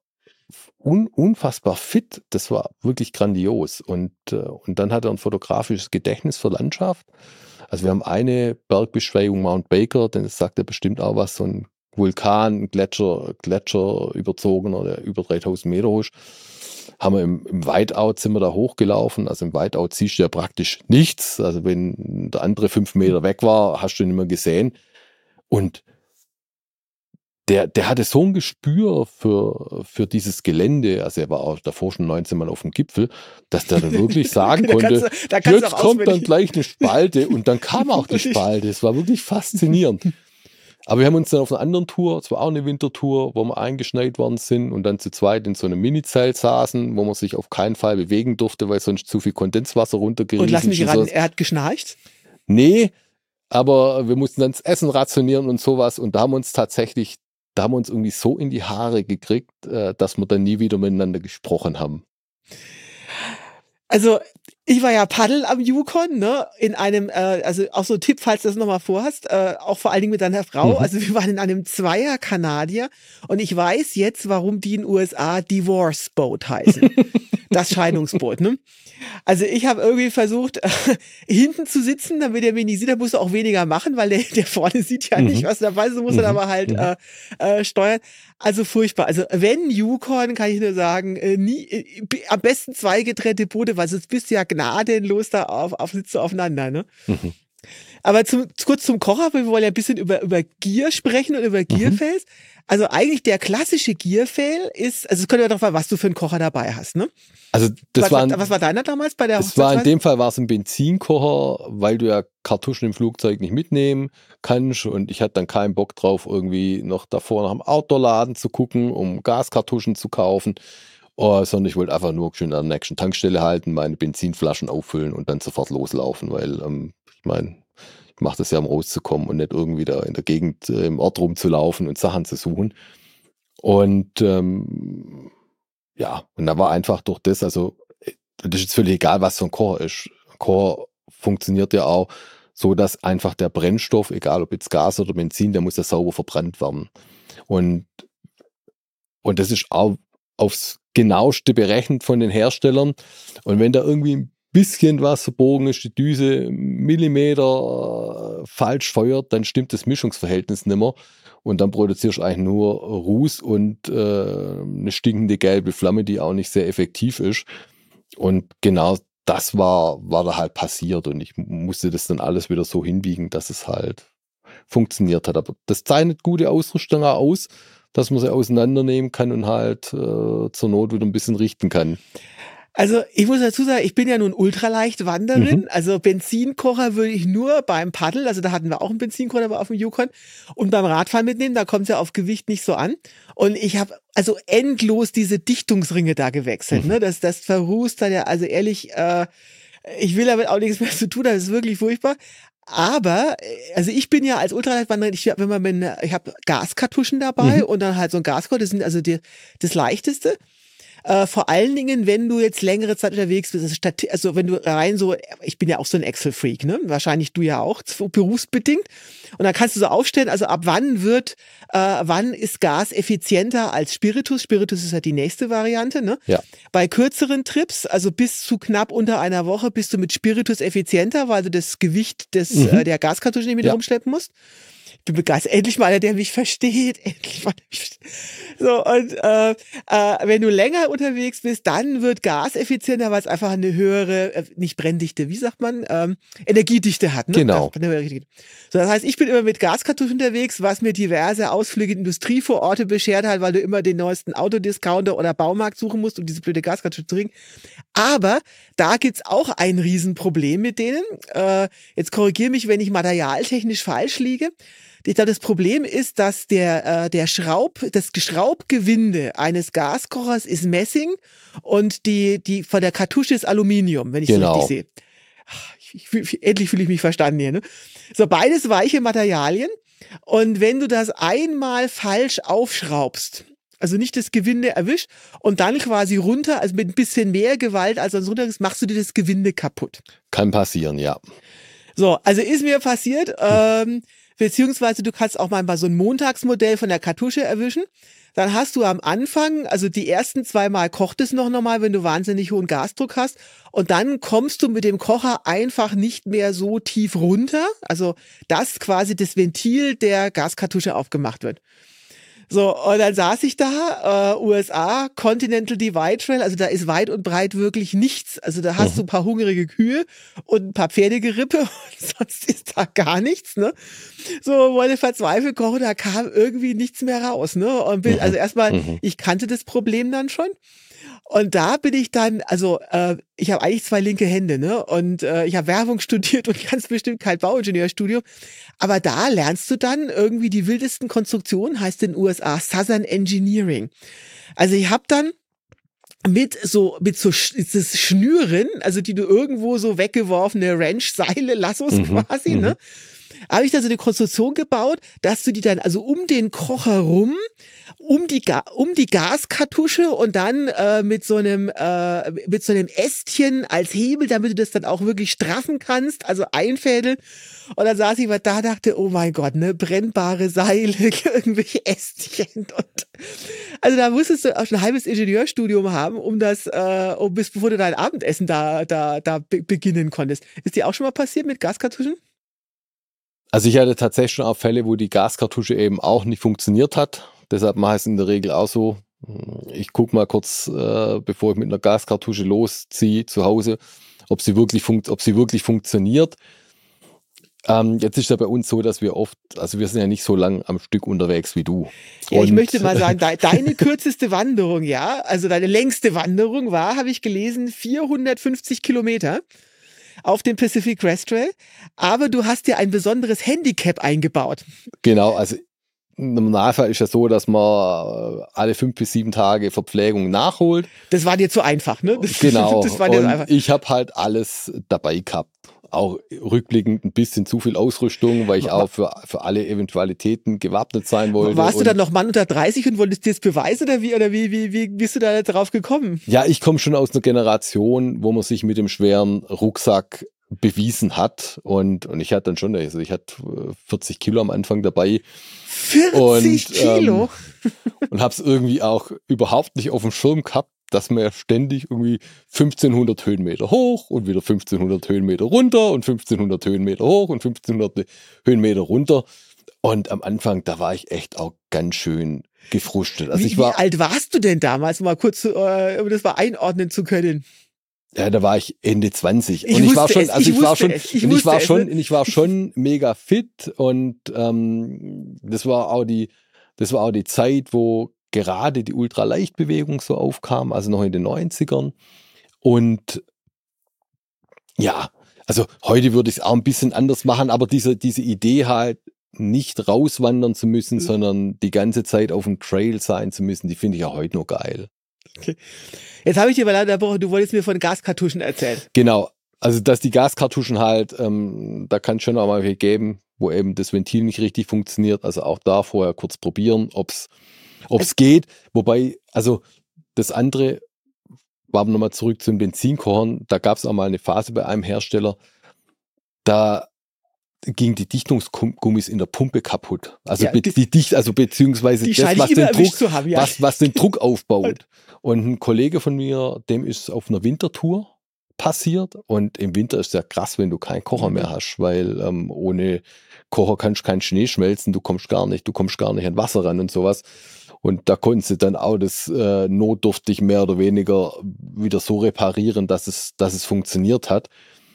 Speaker 3: fit. Das war wirklich grandios. Und dann hat er ein fotografisches Gedächtnis für Landschaft. Also wir haben eine Bergbesteigung, Mount Baker, denn das sagt ja bestimmt auch was, so ein Vulkan, Gletscher überzogen oder über 3000 Meter hoch. Haben wir im Whiteout sind wir da hochgelaufen. Also im Whiteout siehst du ja praktisch nichts. Also wenn der andere 5 Meter weg war, hast du ihn nicht mehr gesehen. Und der hatte so ein Gespür für dieses Gelände. Also er war auch davor schon 19 Mal auf dem Gipfel, dass der dann wirklich sagen konnte, jetzt kommt dann gleich eine Spalte. Und dann kam auch die Spalte. Es war wirklich faszinierend. Aber wir haben uns dann auf einer anderen Tour, es war auch eine Wintertour, wo wir eingeschneit worden sind und dann zu zweit in so einem Minizelt saßen, wo man sich auf keinen Fall bewegen durfte, weil sonst zu viel Kondenswasser runtergerissen ist.
Speaker 2: Und lass mich raten, er hat geschnarcht?
Speaker 3: Nee, aber wir mussten dann das Essen rationieren und sowas, und da haben wir uns irgendwie so in die Haare gekriegt, dass wir dann nie wieder miteinander gesprochen haben.
Speaker 2: Also ich war ja Paddel am Yukon, ne, in einem, also auch so ein Tipp, falls du das nochmal vorhast, auch vor allen Dingen mit deiner Frau. Also wir waren in einem Zweier-Kanadier, und ich weiß jetzt, warum die in den USA Divorce Boat heißen. Das Scheidungsboot, ne? Also ich habe irgendwie versucht, hinten zu sitzen, damit er mich nicht sieht. Da musst du auch weniger machen, weil der vorne sieht ja nicht, was dabei ist. Du musst dann aber halt steuern. Also furchtbar. Also wenn Yukon, kann ich nur sagen, am besten 2 getrennte Boote, weil sonst bist du ja gnadenlos da sitzt du aufeinander, ne? Aber kurz zum Kocher, wir wollen ja ein bisschen über Gear sprechen und über Gearfails. Also eigentlich der klassische Gearfail ist, also es könnte ja doch mal, was du für einen Kocher dabei hast, ne?
Speaker 3: Also was
Speaker 2: war deiner damals bei der
Speaker 3: Hochzeitsreise? In dem Fall war es ein Benzinkocher, weil du ja Kartuschen im Flugzeug nicht mitnehmen kannst, und ich hatte dann keinen Bock drauf, irgendwie noch davor nach dem Outdoor-Laden zu gucken, um Gaskartuschen zu kaufen, sondern ich wollte einfach nur schön an der nächsten Tankstelle halten, meine Benzinflaschen auffüllen und dann sofort loslaufen, weil Ich meine, ich mache das ja, um rauszukommen und nicht irgendwie da in der Gegend im Ort rumzulaufen und Sachen zu suchen. Und ja, und da war einfach durch das, also das ist jetzt völlig egal, was so ein Kocher ist. Ein Kocher funktioniert ja auch so, dass einfach der Brennstoff, egal ob jetzt Gas oder Benzin, der muss ja sauber verbrannt werden. Und das ist auch aufs genaueste berechnet von den Herstellern. Und wenn da irgendwie ein bisschen was verbogen ist, die Düse Millimeter falsch feuert, dann stimmt das Mischungsverhältnis nicht mehr. Und dann produzierst du eigentlich nur Ruß und eine stinkende gelbe Flamme, die auch nicht sehr effektiv ist. Und genau das war da halt passiert. Und ich musste das dann alles wieder so hinbiegen, dass es halt funktioniert hat. Aber das zeichnet gute Ausrüstung auch aus, dass man sie auseinandernehmen kann und halt zur Not wieder ein bisschen richten kann.
Speaker 2: Also ich muss dazu sagen, ich bin ja nun Ultraleichtwanderin, also Benzinkocher würde ich nur beim Paddel, also da hatten wir auch einen Benzinkocher auf dem Yukon, und beim Radfahren mitnehmen, da kommt es ja auf Gewicht nicht so an. Und ich habe also endlos diese Dichtungsringe da gewechselt, ne? Das verrußt dann ja, also ehrlich, ich will damit auch nichts mehr zu tun, das ist wirklich furchtbar. Aber, also ich bin ja als Ultraleichtwanderin, ich habe Gaskartuschen dabei und dann halt so ein Gaskocher, das sind also das Leichteste. Vor allen Dingen, wenn du jetzt längere Zeit unterwegs bist, also wenn du rein so, ich bin ja auch so ein Excel-Freak, ne? Wahrscheinlich du ja auch, berufsbedingt. Und dann kannst du so aufstellen, also ab wann ist Gas effizienter als Spiritus? Spiritus ist ja die nächste Variante, ne?
Speaker 3: Ja.
Speaker 2: Bei kürzeren Trips, also bis zu knapp unter einer Woche, bist du mit Spiritus effizienter, weil du das Gewicht der Gaskartusche nicht mit rumschleppen musst. Ich bin begeistert. Endlich mal einer, der mich versteht. Endlich mal. So, und wenn du länger unterwegs bist, dann wird Gas effizienter, weil es einfach eine höhere, nicht Brenndichte, wie sagt man, Energiedichte hat. Ne?
Speaker 3: Genau.
Speaker 2: So, das heißt, ich bin immer mit Gaskartuschen unterwegs, was mir diverse Ausflüge in Industrievororte beschert hat, weil du immer den neuesten Autodiscounter oder Baumarkt suchen musst, um diese blöde Gaskartusche zu kriegen. Aber da gibt's auch ein Riesenproblem mit denen. Jetzt korrigiere mich, wenn ich materialtechnisch falsch liege. Ich glaube, das Problem ist, dass das Schraubgewinde eines Gaskochers ist Messing und die von der Kartusche ist Aluminium, wenn ich es richtig sehe. Endlich fühle ich mich verstanden hier. Ne? So, beides weiche Materialien. Und wenn du das einmal falsch aufschraubst, also nicht das Gewinde erwischt und dann quasi runter, also mit ein bisschen mehr Gewalt als sonst runter ist, machst du dir das Gewinde kaputt.
Speaker 3: Kann passieren, ja.
Speaker 2: So, also ist mir passiert, beziehungsweise du kannst auch mal so ein Montagsmodell von der Kartusche erwischen. Dann hast du am Anfang, also die ersten 2 Mal kocht es noch normal, wenn du wahnsinnig hohen Gasdruck hast. Und dann kommst du mit dem Kocher einfach nicht mehr so tief runter. Also dass quasi das Ventil der Gaskartusche aufgemacht wird. So, und dann saß ich da, USA, Continental Divide Trail, also da ist weit und breit wirklich nichts. Also da hast du ein paar hungrige Kühe und ein paar Pferdegerippe und sonst ist da gar nichts, ne? So, wollte verzweifelt kochen, da kam irgendwie nichts mehr raus, ne? Und also erstmal, ich kannte das Problem dann schon. Und da bin ich dann, also ich habe eigentlich 2 linke Hände, ne? Und ich habe Werbung studiert und ganz bestimmt kein Bauingenieurstudium. Aber da lernst du dann irgendwie die wildesten Konstruktionen, heißt in den USA Southern Engineering. Also ich habe dann mit so Schnüren, also die du irgendwo so weggeworfene Ranch-Seile, Lassos quasi, ne? Habe ich da so eine Konstruktion gebaut, dass du die dann also um den Kocher rum, um die Gaskartusche und dann mit so einem Ästchen als Hebel, damit du das dann auch wirklich straffen kannst, also einfädeln. Und dann saß ich mal da, dachte, oh mein Gott, ne, brennbare Seile, irgendwelche Ästchen und also da musstest du auch schon ein halbes Ingenieurstudium haben, bevor du dein Abendessen da beginnen konntest. Ist dir auch schon mal passiert mit Gaskartuschen?
Speaker 3: Also ich hatte tatsächlich schon auch Fälle, wo die Gaskartusche eben auch nicht funktioniert hat. Deshalb mache ich es in der Regel auch so. Ich gucke mal kurz, bevor ich mit einer Gaskartusche losziehe zu Hause, ob sie wirklich funktioniert. Jetzt ist ja bei uns so, dass wir oft, also wir sind ja nicht so lang am Stück unterwegs wie du.
Speaker 2: Ja, ich möchte mal sagen, deine kürzeste Wanderung, ja, also deine längste Wanderung war, habe ich gelesen, 450 Kilometer auf dem Pacific Crest Trail, aber du hast dir ein besonderes Handicap eingebaut.
Speaker 3: Genau, also im Normalfall ist ja so, dass man alle 5 bis 7 Tage Verpflegung nachholt.
Speaker 2: Das war dir zu einfach, ne?
Speaker 3: Genau,
Speaker 2: das war dir
Speaker 3: und
Speaker 2: einfach.
Speaker 3: ich habe halt alles dabei gehabt. auch rückblickend ein bisschen zu viel Ausrüstung, weil ich auch für alle Eventualitäten gewappnet sein wollte.
Speaker 2: Warst du dann noch Mann unter 30 und wolltest dir das beweisen oder wie bist du da drauf gekommen?
Speaker 3: Ja, ich komme schon aus einer Generation, wo man sich mit dem schweren Rucksack bewiesen hat und ich hatte dann schon, also ich hatte 40 Kilo am Anfang dabei.
Speaker 2: 40 Kilo?
Speaker 3: Und habe es irgendwie auch überhaupt nicht auf dem Schirm gehabt, dass man ja ständig irgendwie 1500 Höhenmeter hoch und wieder 1500 Höhenmeter runter und 1500 Höhenmeter hoch und 1500 Höhenmeter runter. Und am Anfang, da war ich echt auch ganz schön gefrustet. Also
Speaker 2: wie alt warst du denn damals? Mal kurz, um das mal einordnen zu können.
Speaker 3: Ja, da war ich Ende 20.
Speaker 2: Ich
Speaker 3: war schon mega fit und das war auch die Zeit, wo gerade die Ultraleichtbewegung so aufkam, also noch in den 90ern. Und ja, also heute würde ich es auch ein bisschen anders machen, aber diese Idee halt nicht rauswandern zu müssen, sondern die ganze Zeit auf dem Trail sein zu müssen, die finde ich ja heute nur geil.
Speaker 2: Okay. Jetzt habe ich dir mal unterbrochen, du wolltest mir von Gaskartuschen erzählen.
Speaker 3: Genau, also dass die Gaskartuschen halt, da kann es schon auch mal welche geben, wo eben das Ventil nicht richtig funktioniert, also auch da vorher kurz probieren, ob's geht, wobei, also das andere, war nochmal zurück zu den Benzinkochern, da gab es auch mal eine Phase bei einem Hersteller, da ging die Dichtungsgummis in der Pumpe kaputt. Also
Speaker 2: ja,
Speaker 3: beziehungsweise das, was den Druck aufbaut. Und ein Kollege von mir, dem ist auf einer Wintertour passiert und im Winter ist es ja krass, wenn du keinen Kocher mehr hast, weil ohne Kocher kannst du keinen Schnee schmelzen, du kommst gar nicht an Wasser ran und sowas. Und da konnten sie dann auch das notdürftig mehr oder weniger wieder so reparieren, dass es funktioniert hat.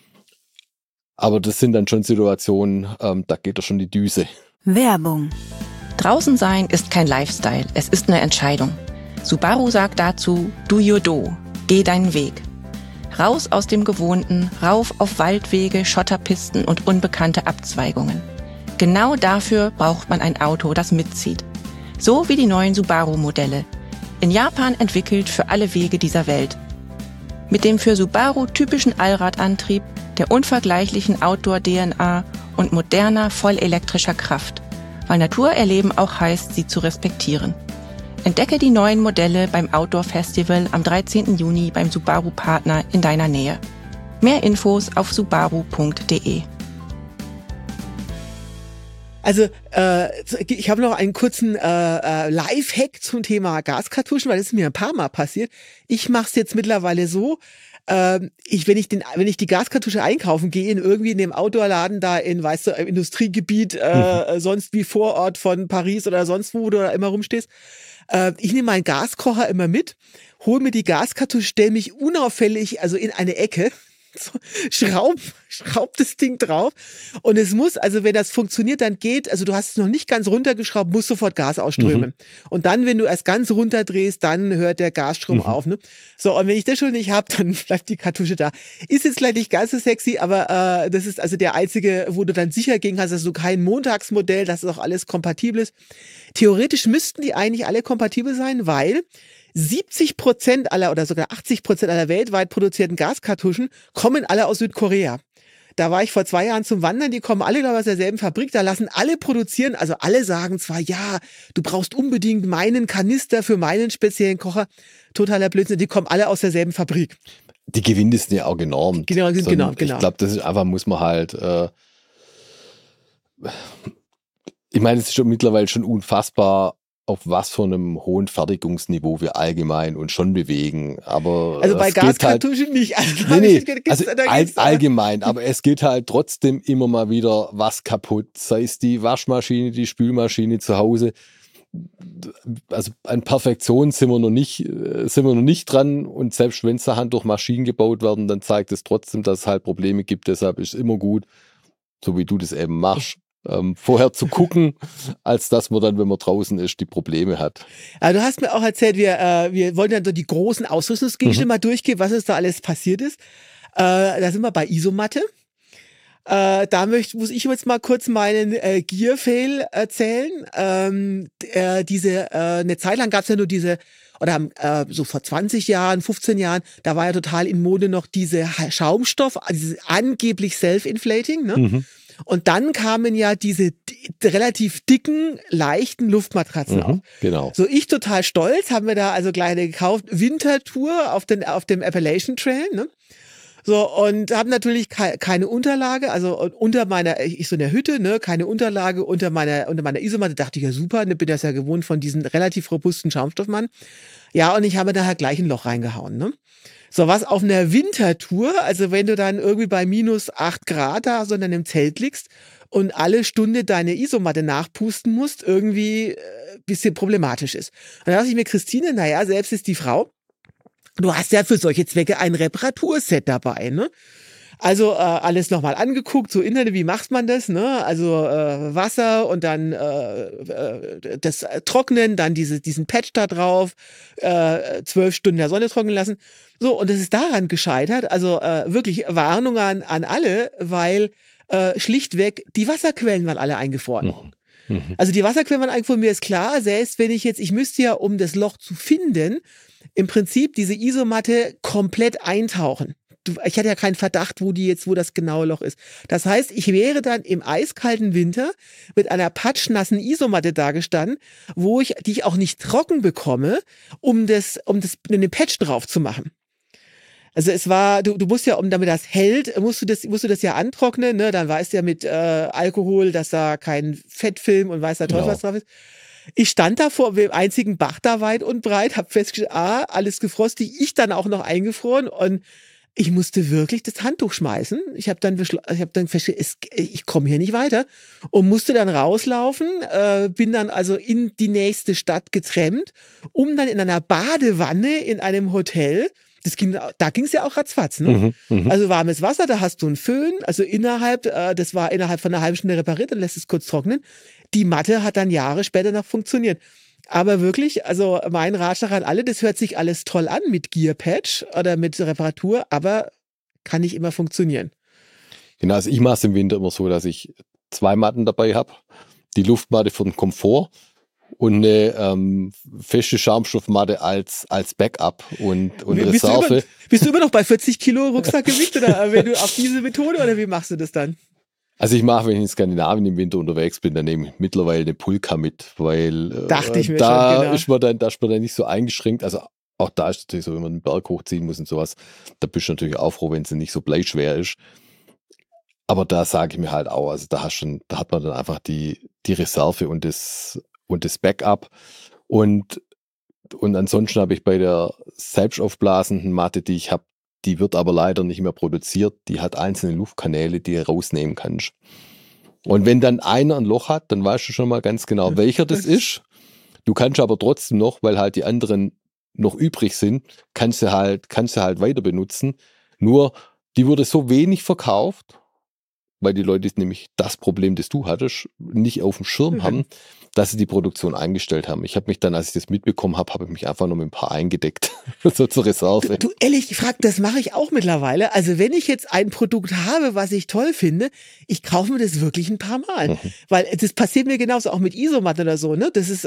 Speaker 3: Aber das sind dann schon Situationen, da geht doch schon die Düse.
Speaker 1: Werbung.
Speaker 4: Draußen sein ist kein Lifestyle, es ist eine Entscheidung. Subaru sagt dazu, do your do, geh deinen Weg. Raus aus dem Gewohnten, rauf auf Waldwege, Schotterpisten und unbekannte Abzweigungen. Genau dafür braucht man ein Auto, das mitzieht. So wie die neuen Subaru-Modelle. In Japan entwickelt für alle Wege dieser Welt. Mit dem für Subaru typischen Allradantrieb, der unvergleichlichen Outdoor-DNA und moderner, vollelektrischer Kraft. Weil Natur erleben auch heißt, sie zu respektieren. Entdecke die neuen Modelle beim Outdoor Festival am 13. Juni beim Subaru-Partner in deiner Nähe. Mehr Infos auf subaru.de.
Speaker 2: Also ich habe noch einen kurzen Lifehack zum Thema Gaskartuschen, weil das ist mir ein paar Mal passiert. Ich mache es jetzt mittlerweile so, wenn ich die Gaskartusche einkaufen gehe, irgendwie in dem Outdoor-Laden da im Industriegebiet, sonst wie Vorort von Paris oder sonst wo du da immer rumstehst, ich nehme meinen Gaskocher immer mit, hole mir die Gaskartusche, stelle mich unauffällig, also in eine Ecke, so, schraub das Ding drauf und es muss, also wenn das funktioniert, dann geht, also du hast es noch nicht ganz runtergeschraubt, muss sofort Gas ausströmen. Und dann, wenn du erst ganz runterdrehst, dann hört der Gasstrom auf. Ne? So, und wenn ich das schon nicht habe, dann bleibt die Kartusche da. Ist jetzt vielleicht nicht ganz so sexy, aber das ist also der einzige, wo du dann sicher gehen kannst, dass du kein Montagsmodell, dass auch alles kompatibel ist. Theoretisch müssten die eigentlich alle kompatibel sein, weil 70% aller oder sogar 80% aller weltweit produzierten Gaskartuschen kommen alle aus Südkorea. Da war ich vor 2 Jahren zum Wandern, die kommen alle aus derselben Fabrik, da lassen alle produzieren, also alle sagen zwar, ja, du brauchst unbedingt meinen Kanister für meinen speziellen Kocher, totaler Blödsinn, die kommen alle aus derselben Fabrik.
Speaker 3: Die Gewinde sind ja auch genormt.
Speaker 2: Genau.
Speaker 3: Ich glaube, das ist einfach, muss man halt, ich meine, es ist schon mittlerweile schon unfassbar, auf was für einem hohen Fertigungsniveau wir allgemein uns schon bewegen. Aber
Speaker 2: also bei Gaskartuschen halt, nicht.
Speaker 3: Allgemein, aber es geht halt trotzdem immer mal wieder was kaputt. Sei es die Waschmaschine, die Spülmaschine zu Hause. Also an Perfektion sind wir noch nicht dran. Und selbst wenn Sachen durch Maschinen gebaut werden, dann zeigt es trotzdem, dass es halt Probleme gibt. Deshalb ist es immer gut, so wie du das eben machst, vorher zu gucken, als dass man dann, wenn man draußen ist, die Probleme hat.
Speaker 2: Aber du hast mir auch erzählt, wir wollen dann so die großen Ausrüstungsgegenstände mal durchgehen, was ist da alles passiert ist. Da sind wir bei Isomatte. Da muss ich jetzt mal kurz meinen Gear-Fail erzählen. Eine Zeit lang gab es ja nur diese oder haben so vor 20 Jahren, 15 Jahren, da war ja total in Mode noch diese Schaumstoff, dieses angeblich Self-Inflating, ne?
Speaker 3: Mhm.
Speaker 2: Und dann kamen ja diese relativ dicken, leichten Luftmatratzen auf.
Speaker 3: Genau.
Speaker 2: So, ich total stolz, haben wir da also gleich eine gekauft, Wintertour auf dem Appalachian Trail, ne? So, und haben natürlich keine Unterlage, also unter meiner, ich so in der Hütte, ne, keine Unterlage unter meiner Isomatte, dachte ich ja super, ne, bin das ja gewohnt von diesen relativ robusten Schaumstoffmann. Ja, und ich habe da halt gleich ein Loch reingehauen, ne. So, was auf einer Wintertour, also wenn du dann irgendwie bei minus 8 Grad da so in einem Zelt liegst und alle Stunde deine Isomatte nachpusten musst, irgendwie bisschen problematisch ist. Und dann dachte ich mir, Christine, naja, selbst ist die Frau, du hast ja für solche Zwecke ein Reparaturset dabei, ne? Also alles nochmal angeguckt, so Internet, wie macht man das, ne? Also Wasser und dann das Trocknen, dann diesen Patch da drauf, 12 Stunden in der Sonne trocknen lassen. So, und das ist daran gescheitert, also wirklich Warnung an alle, weil schlichtweg die Wasserquellen waren alle eingefroren. Also die Wasserquellen waren eingefroren, mir ist klar, selbst wenn ich müsste ja, um das Loch zu finden, im Prinzip diese Isomatte komplett eintauchen. Ich hatte ja keinen Verdacht, wo das genaue Loch ist. Das heißt, ich wäre dann im eiskalten Winter mit einer patschnassen Isomatte dagestanden, die ich auch nicht trocken bekomme, um einen Patch drauf zu machen. Also es war, du musst ja, damit das hält, musst du das ja antrocknen, ne? Dann weißt du ja mit Alkohol, dass da kein Fettfilm und weiß der Teufel was drauf ist. Ich stand da vor dem einzigen Bach da weit und breit, hab festgestellt, alles gefrostet, ich dann auch noch eingefroren und ich musste wirklich das Handtuch schmeißen. Ich habe dann festgestellt, ich komme hier nicht weiter und musste dann rauslaufen, bin dann also in die nächste Stadt getrennt, um dann in einer Badewanne in einem Hotel, da ging es ja auch ratzfatz, ne? Also warmes Wasser, da hast du einen Föhn, also das war innerhalb von einer halben Stunde repariert, dann lässt es kurz trocknen. Die Matte hat dann Jahre später noch funktioniert. Aber wirklich, also mein Ratschlag an alle, das hört sich alles toll an mit Gear Patch oder mit Reparatur, aber kann nicht immer funktionieren.
Speaker 3: Genau, also ich mache es im Winter immer so, dass ich 2 Matten dabei habe. Die Luftmatte für den Komfort und eine feste Schaumstoffmatte als Backup und Reserve.
Speaker 2: Bist du immer noch bei 40 Kilo Rucksackgewicht oder wenn du auf diese Methode oder wie machst du das dann?
Speaker 3: Also ich mache, wenn ich in Skandinavien im Winter unterwegs bin, dann nehme ich mittlerweile eine Pulka mit, weil
Speaker 2: Dachte ich mir
Speaker 3: da
Speaker 2: schon, genau.
Speaker 3: ist man dann nicht so eingeschränkt. Also auch da ist es natürlich so, wenn man den Berg hochziehen muss und sowas, da bist du natürlich auch froh, wenn sie nicht so bleischwer ist. Aber da sage ich mir halt auch, also da hat man dann einfach die Reserve und das Backup. Und ansonsten habe ich bei der selbst aufblasenden Matte, die ich habe, die wird aber leider nicht mehr produziert. Die hat einzelne Luftkanäle, die du rausnehmen kannst. Und wenn dann einer ein Loch hat, dann weißt du schon mal ganz genau, welcher das ist. Du kannst aber trotzdem noch, weil halt die anderen noch übrig sind, kannst du halt weiter benutzen. Nur, die wurde so wenig verkauft, weil die Leute nämlich das Problem, das du hattest, nicht auf dem Schirm haben, dass sie die Produktion eingestellt haben. Ich habe mich dann, als ich das mitbekommen habe, ich mich einfach nur mit ein paar eingedeckt, so zur Reserve.
Speaker 2: Du ehrlich gefragt, das mache ich auch mittlerweile. Also wenn ich jetzt ein Produkt habe, was ich toll finde, ich kaufe mir das wirklich ein paar Mal. Weil das passiert mir genauso, auch mit Isomatte oder so, ne? Das ist,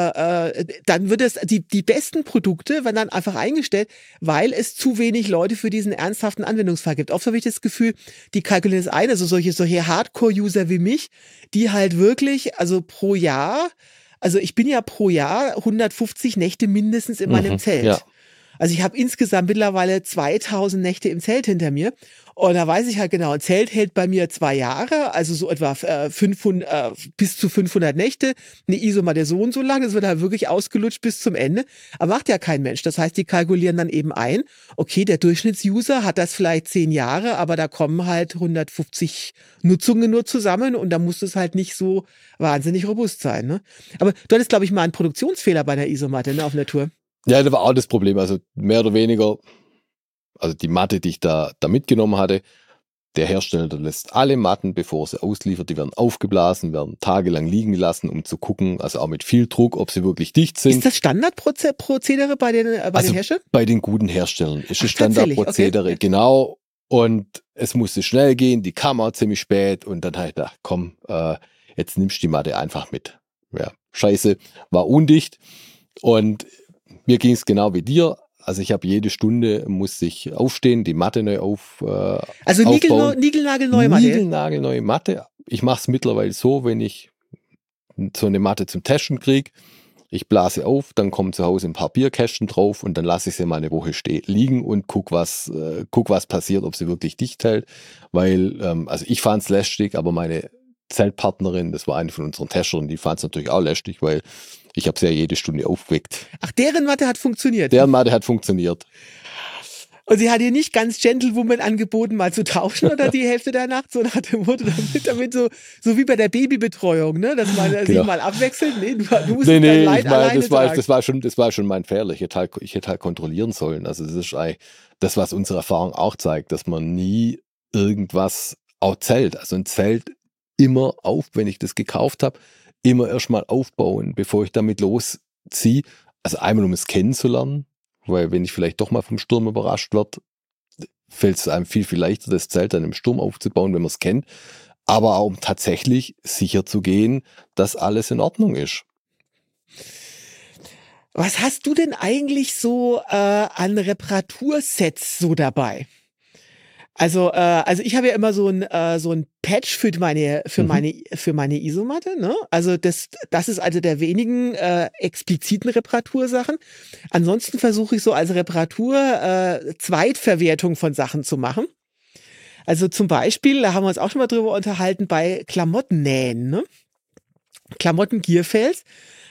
Speaker 2: dann wird es, die besten Produkte werden dann einfach eingestellt, weil es zu wenig Leute für diesen ernsthaften Anwendungsfall gibt. Oft habe ich das Gefühl, die kalkulieren es ein, also solche Hardcore-User wie mich, die halt wirklich, also pro Jahr, also ich bin ja pro Jahr 150 Nächte mindestens in meinem Zelt.
Speaker 3: Ja.
Speaker 2: Also ich habe insgesamt mittlerweile 2000 Nächte im Zelt hinter mir. Und da weiß ich halt genau, ein Zelt hält bei mir 2 Jahre, also so etwa 500, bis zu 500 Nächte. Eine Isomatte so und so lang, das wird halt wirklich ausgelutscht bis zum Ende. Aber macht ja kein Mensch. Das heißt, die kalkulieren dann eben ein, okay, der Durchschnittsuser hat das vielleicht 10 Jahre, aber da kommen halt 150 Nutzungen nur zusammen und da muss es halt nicht so wahnsinnig robust sein. Ne? Aber du hattest, glaube ich, mal einen Produktionsfehler bei der Isomatte, ne, auf der Tour.
Speaker 3: Ja, das war auch das Problem. Also mehr oder weniger, also die Matte, die ich da mitgenommen hatte, der Hersteller der lässt alle Matten, bevor sie ausliefert, die werden aufgeblasen, werden tagelang liegen gelassen, um zu gucken, also auch mit viel Druck, ob sie wirklich dicht sind.
Speaker 2: Ist das Standardprozedere bei den Herstellern?
Speaker 3: Bei den guten Herstellern ist es Standardprozedere, okay. Genau. Und es musste schnell gehen, die kam auch ziemlich spät und dann habe ich gedacht, komm, jetzt nimmst du die Matte einfach mit. Ja, scheiße, war undicht und Mir ging es genau wie dir. Also ich habe jede Stunde, muss ich aufstehen, die Matte neu
Speaker 2: Also
Speaker 3: aufbauen.
Speaker 2: niegelnagelneue Matte.
Speaker 3: Niegelnagelneue Matte. Ich mache es mittlerweile so, wenn ich so eine Matte zum Testen kriege, ich blase auf, dann kommen zu Hause ein paar Bierkästen drauf und dann lasse ich sie mal eine Woche liegen und guck, was passiert, ob sie wirklich dicht hält. Weil, also ich fand es lästig, aber meine Zeltpartnerin, das war eine von unseren Testern, die fand es natürlich auch lästig, weil ich habe sie ja jede Stunde aufgeweckt.
Speaker 2: Ach, deren Matte hat funktioniert?
Speaker 3: Deren Matte hat funktioniert.
Speaker 2: Und sie hat dir nicht ganz Gentlewoman angeboten, mal zu tauschen oder die Hälfte der Nacht, so nach dem Motto, damit so wie bei der Babybetreuung, ne, dass man sich mal abwechselt. Nee, du musst dein Leid alleine tragen.
Speaker 3: Das war schon mein Fehler. Ich hätte halt kontrollieren sollen. Also das ist eigentlich das, was unsere Erfahrung auch zeigt, dass man nie irgendwas, auch Zelt, also ein Zelt immer wenn ich das gekauft habe, immer erstmal aufbauen, bevor ich damit losziehe. Also einmal, um es kennenzulernen, weil wenn ich vielleicht doch mal vom Sturm überrascht werde, fällt es einem viel, viel leichter, das Zelt dann im Sturm aufzubauen, wenn man es kennt. Aber auch um tatsächlich sicher zu gehen, dass alles in Ordnung ist.
Speaker 2: Was hast du denn eigentlich so an Reparatursets so dabei? Also ich habe ja immer so ein Patch für meine Isomatte, ne? Also das ist also der wenigen expliziten Reparatursachen. Ansonsten versuche ich so als Reparatur Zweitverwertung von Sachen zu machen. Also zum Beispiel, da haben wir uns auch schon mal drüber unterhalten, bei Klamottennähen, ne? Klamotten-Gierfels.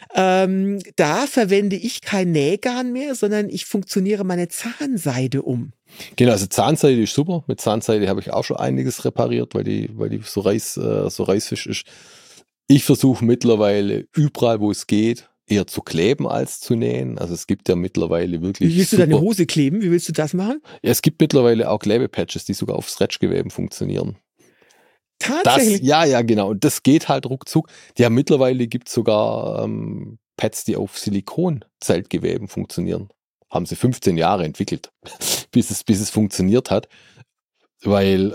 Speaker 2: Da verwende ich kein Nähgarn mehr, sondern ich funktioniere meine Zahnseide um.
Speaker 3: Genau, also Zahnseide ist super. Mit Zahnseide habe ich auch schon einiges repariert, weil die so Reißfisch ist. Ich versuche mittlerweile überall, wo es geht, eher zu kleben als zu nähen. Also es gibt ja mittlerweile wirklich.
Speaker 2: Wie willst du deine Hose kleben? Wie willst du das machen?
Speaker 3: Ja, es gibt mittlerweile auch Klebepatches, die sogar auf Stretchgeweben funktionieren.
Speaker 2: Tatsächlich?
Speaker 3: Ja, genau. Und das geht halt ruckzuck. Ja, mittlerweile gibt es sogar Pads, die auf Silikon-Zeltgeweben funktionieren. Haben sie 15 Jahre entwickelt, bis es funktioniert hat. Weil,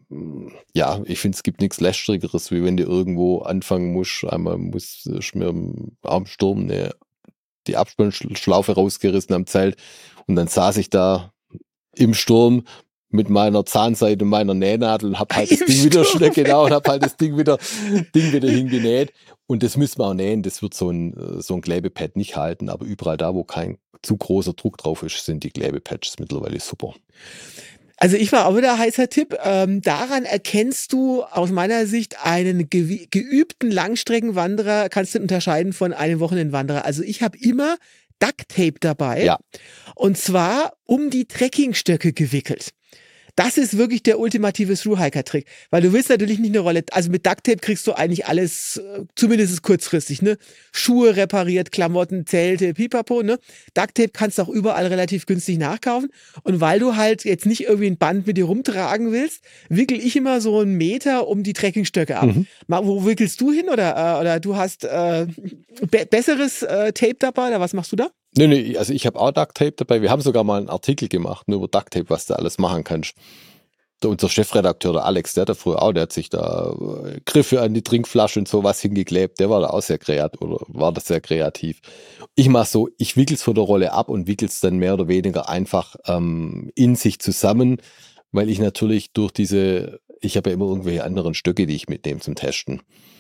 Speaker 3: ich finde, es gibt nichts lästigeres, wie wenn du irgendwo anfangen musst. Einmal ist mir am Sturm die Abspannschlaufe rausgerissen am Zelt und dann saß ich da im Sturm mit meiner Zahnseide und meiner Nähnadel und hab halt das Ding wieder und hab halt das Ding wieder hingenäht. Und das müssen wir auch nähen. Das wird so ein Klebepad nicht halten, aber überall da, wo kein zu großer Druck drauf ist, sind die Klebepads mittlerweile super.
Speaker 2: Also ich war auch wieder heißer Tipp. Daran erkennst du aus meiner Sicht einen geübten Langstreckenwanderer, kannst du unterscheiden von einem Wochenendwanderer. Also ich habe immer Ducktape dabei.
Speaker 3: Ja.
Speaker 2: Und zwar um die Trekkingstöcke gewickelt. Das ist wirklich der ultimative Thru-Hiker-Trick, weil du willst natürlich nicht eine Rolle, also mit Ducktape kriegst du eigentlich alles, zumindest kurzfristig, ne? Schuhe repariert, Klamotten, Zelte, pipapo, ne? Ducktape kannst du auch überall relativ günstig nachkaufen und weil du halt jetzt nicht irgendwie ein Band mit dir rumtragen willst, wickel ich immer so 1 Meter um die Trekkingstöcke ab. Wo wickelst du hin oder du hast besseres Tape dabei oder was machst du da?
Speaker 3: Nee, also ich habe auch Ducktape dabei. Wir haben sogar mal einen Artikel gemacht, nur über Ducktape, was du alles machen kannst. Unser Chefredakteur, der Alex, der hat sich da Griffe an die Trinkflasche und sowas hingeklebt. Der war da auch sehr kreativ. Ich mache so, ich wickel's von der Rolle ab und wickel's dann mehr oder weniger einfach in sich zusammen, weil ich natürlich ich habe ja immer irgendwelche anderen Stöcke, die ich mitnehme zum Testen.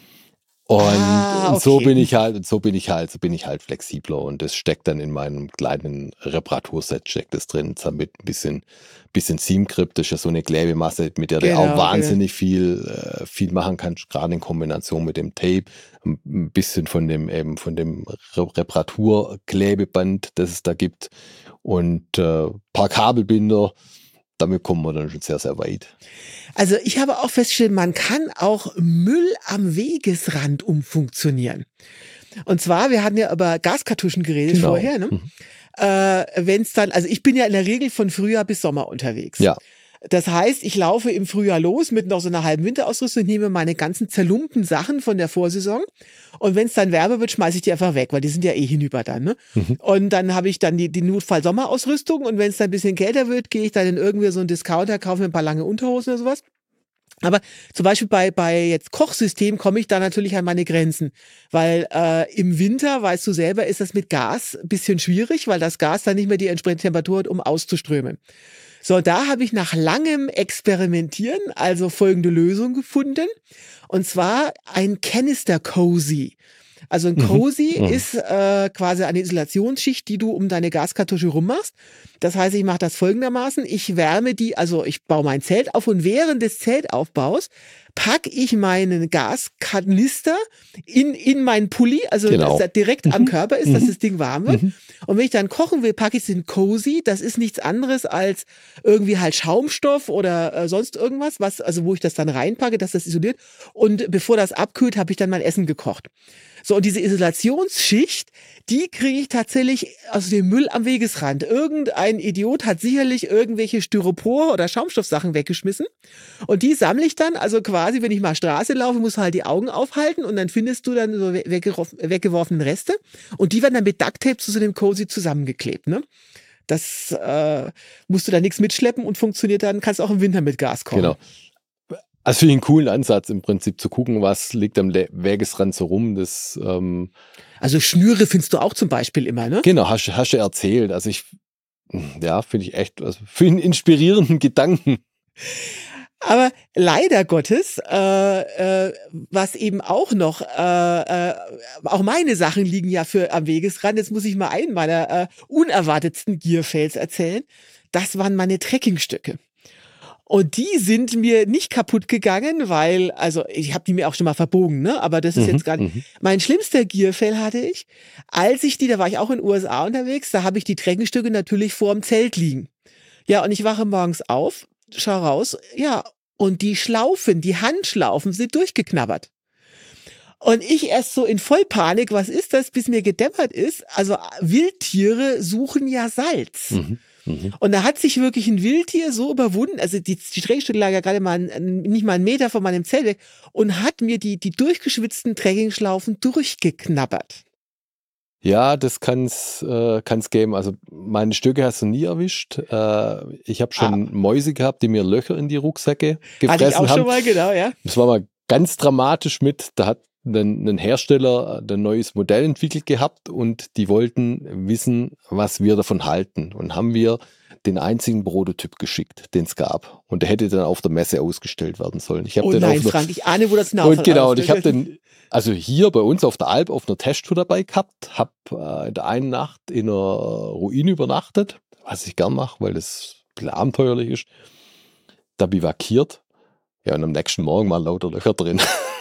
Speaker 3: Und so bin ich halt flexibler und das steckt dann in meinem kleinen Reparaturset steckt das drin, mit ein bisschen Seam-Grip, das ist ja so eine Klebemasse, mit der du auch wahnsinnig viel machen kannst, gerade in Kombination mit dem Tape, ein bisschen von dem Reparaturklebeband, das es da gibt und paar Kabelbinder. Damit kommen wir dann schon sehr, sehr weit.
Speaker 2: Also ich habe auch festgestellt, man kann auch Müll am Wegesrand umfunktionieren. Und zwar, wir hatten ja über Gaskartuschen geredet vorher, ne? Wenn's dann, also ich bin ja in der Regel von Frühjahr bis Sommer unterwegs.
Speaker 3: Ja.
Speaker 2: Das heißt, ich laufe im Frühjahr los mit noch so einer halben Winterausrüstung, nehme meine ganzen zerlumpten Sachen von der Vorsaison und wenn es dann wärmer wird, schmeiße ich die einfach weg, weil die sind ja eh hinüber dann. Ne? Und dann habe ich dann die Notfall-Sommerausrüstung und wenn es dann ein bisschen kälter wird, gehe ich dann in irgendwie so einen Discounter, kaufe mir ein paar lange Unterhosen oder sowas. Aber zum Beispiel bei jetzt Kochsystem komme ich da natürlich an meine Grenzen, weil im Winter, weißt du selber, ist das mit Gas ein bisschen schwierig, weil das Gas dann nicht mehr die entsprechende Temperatur hat, um auszuströmen. So, da habe ich nach langem Experimentieren also folgende Lösung gefunden, und zwar ein Canister Cozy. Also ein Cozy ist quasi eine Isolationsschicht, die du um deine Gaskartusche rummachst. Das heißt, ich mache das folgendermaßen: Ich wärme die, also ich baue mein Zelt auf, und während des Zeltaufbaus packe ich meinen Gaskanister in meinen Pulli, also dass er direkt am Körper ist, dass das Ding warm wird. Und wenn ich dann kochen will, packe ich es in Cozy. Das ist nichts anderes als irgendwie halt Schaumstoff oder sonst irgendwas, also wo ich das dann reinpacke, dass das isoliert. Und bevor das abkühlt, habe ich dann mein Essen gekocht. So, und diese Isolationsschicht, die kriege ich tatsächlich aus dem Müll am Wegesrand. Irgendein Idiot hat sicherlich irgendwelche Styropor- oder Schaumstoffsachen weggeschmissen. Und die sammle ich dann, also quasi, wenn ich mal Straße laufe, muss halt die Augen aufhalten, und dann findest du dann so weggeworfene Reste. Und die werden dann mit Ducktape zu so einem Cozy zusammengeklebt, ne? Das musst du da nichts mitschleppen und funktioniert dann, kannst auch im Winter mit Gas kochen.
Speaker 3: Genau. Also finde ich einen coolen Ansatz im Prinzip, zu gucken, was liegt am Wegesrand so rum. Das,
Speaker 2: also Schnüre findest du auch zum Beispiel immer, ne?
Speaker 3: Genau, hast du erzählt. Also finde ich echt, also für einen inspirierenden Gedanken.
Speaker 2: Aber leider Gottes, was eben auch noch, auch meine Sachen liegen ja am Wegesrand. Jetzt muss ich mal einen meiner unerwartetsten Gear-Fails erzählen. Das waren meine Trekkingstöcke. Und die sind mir nicht kaputt gegangen, weil, also ich habe die mir auch schon mal verbogen, ne? Aber das ist jetzt gar nicht. Mein schlimmster Gear-Fail hatte ich, da war ich auch in den USA unterwegs, da habe ich die Trekkingstücke natürlich vorm Zelt liegen. Ja, und ich wache morgens auf, schau raus, ja, und die Handschlaufen sind durchgeknabbert. Und ich erst so in Vollpanik, was ist das, bis mir gedämmert ist, also Wildtiere suchen ja Salz. Und da hat sich wirklich ein Wildtier so überwunden, also die Trekkingstücke lagen ja gerade nicht mal einen Meter von meinem Zelt weg, und hat mir die durchgeschwitzten Trekkingschlaufen durchgeknabbert.
Speaker 3: Ja, das kann's geben. Also meine Stücke hast du nie erwischt. Ich habe schon Mäuse gehabt, die mir Löcher in die Rucksäcke gefressen haben.
Speaker 2: Hatte ich auch schon mal, genau, ja.
Speaker 3: Das war mal ganz dramatisch da hat ein Hersteller ein neues Modell entwickelt gehabt, und die wollten wissen, was wir davon halten, und haben wir den einzigen Prototyp geschickt, den es gab, und der hätte dann auf der Messe ausgestellt werden sollen.
Speaker 2: Frank, ich ahne, wo das hinaus.
Speaker 3: Und genau, und ich habe den also hier bei uns auf der Alp auf einer Testtour dabei gehabt, habe in der einen Nacht in einer Ruine übernachtet, was ich gern mache, weil das ein bisschen abenteuerlich ist, da bivakiert, ja, und am nächsten Morgen mal lauter Löcher drin.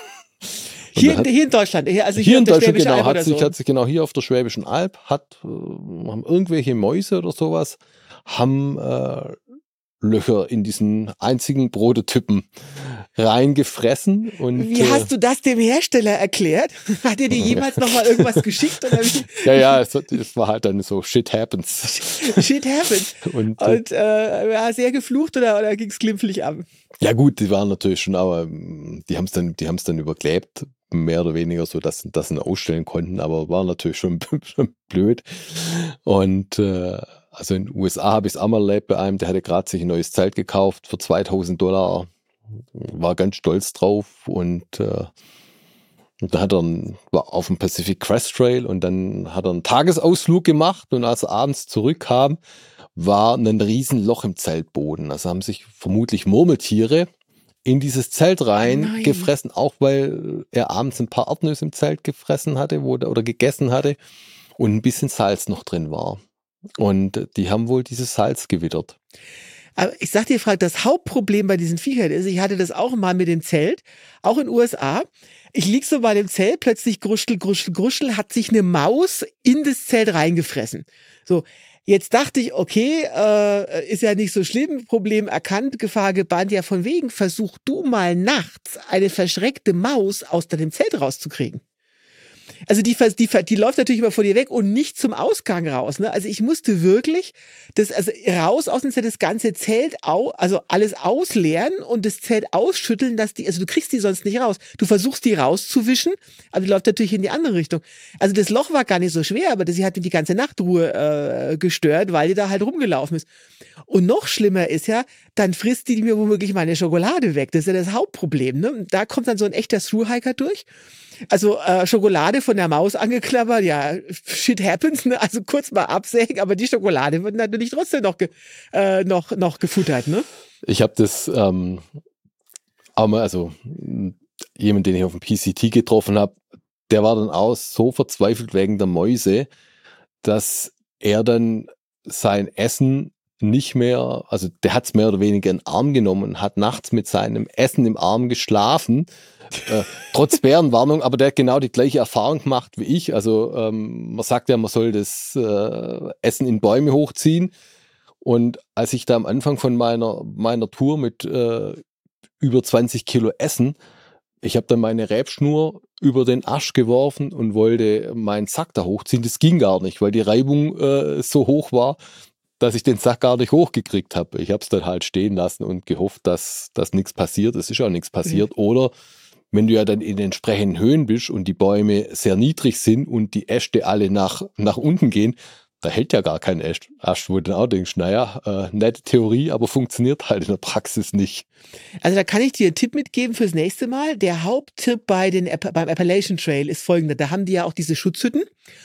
Speaker 2: Hier in Deutschland, also
Speaker 3: hier in
Speaker 2: auf der
Speaker 3: Deutschland,
Speaker 2: Schwäbischen
Speaker 3: genau,
Speaker 2: Alb oder so.
Speaker 3: hat sich genau hier auf der Schwäbischen Alb, haben irgendwelche Mäuse oder sowas, haben Löcher in diesen einzigen Prototypen reingefressen. Und,
Speaker 2: wie hast du das dem Hersteller erklärt? Hat er dir jemals nochmal irgendwas geschickt? Oder
Speaker 3: ja, es war halt dann so, shit happens.
Speaker 2: Shit happens. Und sehr geflucht oder ging es glimpflich ab?
Speaker 3: Ja gut, die waren natürlich schon, aber die haben es dann überklebt, mehr oder weniger so, dass sie ausstellen konnten, aber war natürlich schon blöd. Und also in den USA habe ich es auch mal erlebt bei einem, der hatte gerade sich ein neues Zelt gekauft für $2.000, war ganz stolz drauf, und da war auf dem Pacific Crest Trail, und dann hat er einen Tagesausflug gemacht, und als er abends zurückkam, war ein Riesenloch im Zeltboden. Also haben sich vermutlich Murmeltiere in dieses Zelt reingefressen, auch weil er abends ein paar Erdnüsse im Zelt gefressen hatte oder gegessen hatte und ein bisschen Salz noch drin war. Und die haben wohl dieses Salz gewittert.
Speaker 2: Aber ich sag dir, Frank, das Hauptproblem bei diesen Viechern ist, ich hatte das auch mal mit dem Zelt, auch in den USA. Ich lieg so bei dem Zelt, plötzlich gruschel, hat sich eine Maus in das Zelt reingefressen. So, jetzt dachte ich, okay, ist ja nicht so schlimm, Problem erkannt, Gefahr gebannt, ja von wegen, versuch du mal nachts eine verschreckte Maus aus deinem Zelt rauszukriegen. Also die läuft natürlich immer vor dir weg und nicht zum Ausgang raus. Ne? Also ich musste wirklich raus aus dem Zelt, das ganze Zelt, also alles ausleeren und das Zelt ausschütteln, also du kriegst die sonst nicht raus. Du versuchst die rauszuwischen, aber die läuft natürlich in die andere Richtung. Also das Loch war gar nicht so schwer, aber sie hat mir die ganze Nachtruhe gestört, weil die da halt rumgelaufen ist. Und noch schlimmer ist ja, dann frisst die mir womöglich meine Schokolade weg. Das ist ja das Hauptproblem. Ne? Da kommt dann so ein echter Thru-Hiker durch. Also Schokolade von der Maus angeklappert, ja, shit happens, ne? Also kurz mal absägen, aber die Schokolade wird natürlich trotzdem noch gefuttert, ne?
Speaker 3: Ich habe das auch mal, also jemand, den ich auf dem PCT getroffen habe, der war dann auch so verzweifelt wegen der Mäuse, dass er dann sein Essen nicht mehr, also der hat es mehr oder weniger in den Arm genommen und hat nachts mit seinem Essen im Arm geschlafen, trotz Bärenwarnung, aber der hat genau die gleiche Erfahrung gemacht wie ich. Also man sagt ja, man soll das Essen in Bäume hochziehen. Und als ich da am Anfang von meiner Tour mit über 20 Kilo Essen, ich habe dann meine Rebschnur über den Ast geworfen und wollte meinen Sack da hochziehen. Das ging gar nicht, weil die Reibung so hoch war, dass ich den Sack gar nicht hochgekriegt habe. Ich habe es dann halt stehen lassen und gehofft, dass nichts passiert. Es ist auch nichts passiert. Oder wenn du ja dann in entsprechenden Höhen bist und die Bäume sehr niedrig sind und die Äste alle nach unten gehen, da hält ja gar kein Ast, wo du dann auch denkst, naja, nette Theorie, aber funktioniert halt in der Praxis nicht.
Speaker 2: Also da kann ich dir einen Tipp mitgeben fürs nächste Mal. Der Haupttipp beim Appalachian Trail ist folgender. Da haben die ja auch diese Schutzhütten.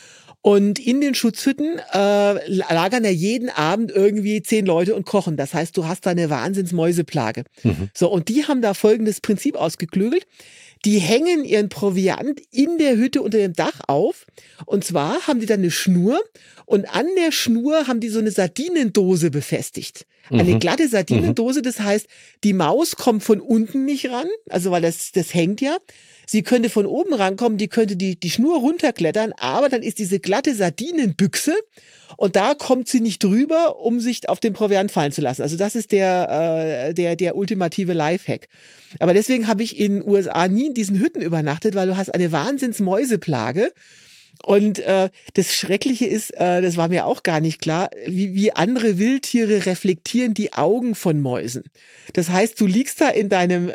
Speaker 2: Und in den Schutzhütten lagern ja jeden Abend irgendwie 10 Leute und kochen. Das heißt, du hast da eine Wahnsinnsmäuseplage. So, und die haben da folgendes Prinzip ausgeklügelt. Die hängen ihren Proviant in der Hütte unter dem Dach auf. Und zwar haben die dann eine Schnur und an der Schnur haben die so eine Sardinendose befestigt. Eine glatte Sardinendose, das heißt, die Maus kommt von unten nicht ran, also weil das hängt ja. Sie könnte von oben rankommen, die könnte die Schnur runterklettern, aber dann ist diese glatte Sardinenbüchse und da kommt sie nicht drüber, um sich auf den Proviant fallen zu lassen. Also das ist der ultimative Lifehack. Aber deswegen habe ich in den USA nie in diesen Hütten übernachtet, weil du hast eine Wahnsinns-Mäuseplage. Und das Schreckliche ist, das war mir auch gar nicht klar, wie andere Wildtiere reflektieren die Augen von Mäusen. Das heißt, du liegst da in deinem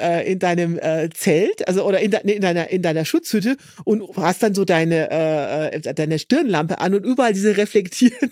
Speaker 2: Zelt, also oder in deiner Schutzhütte und hast dann so deine Stirnlampe an und überall diese reflektieren.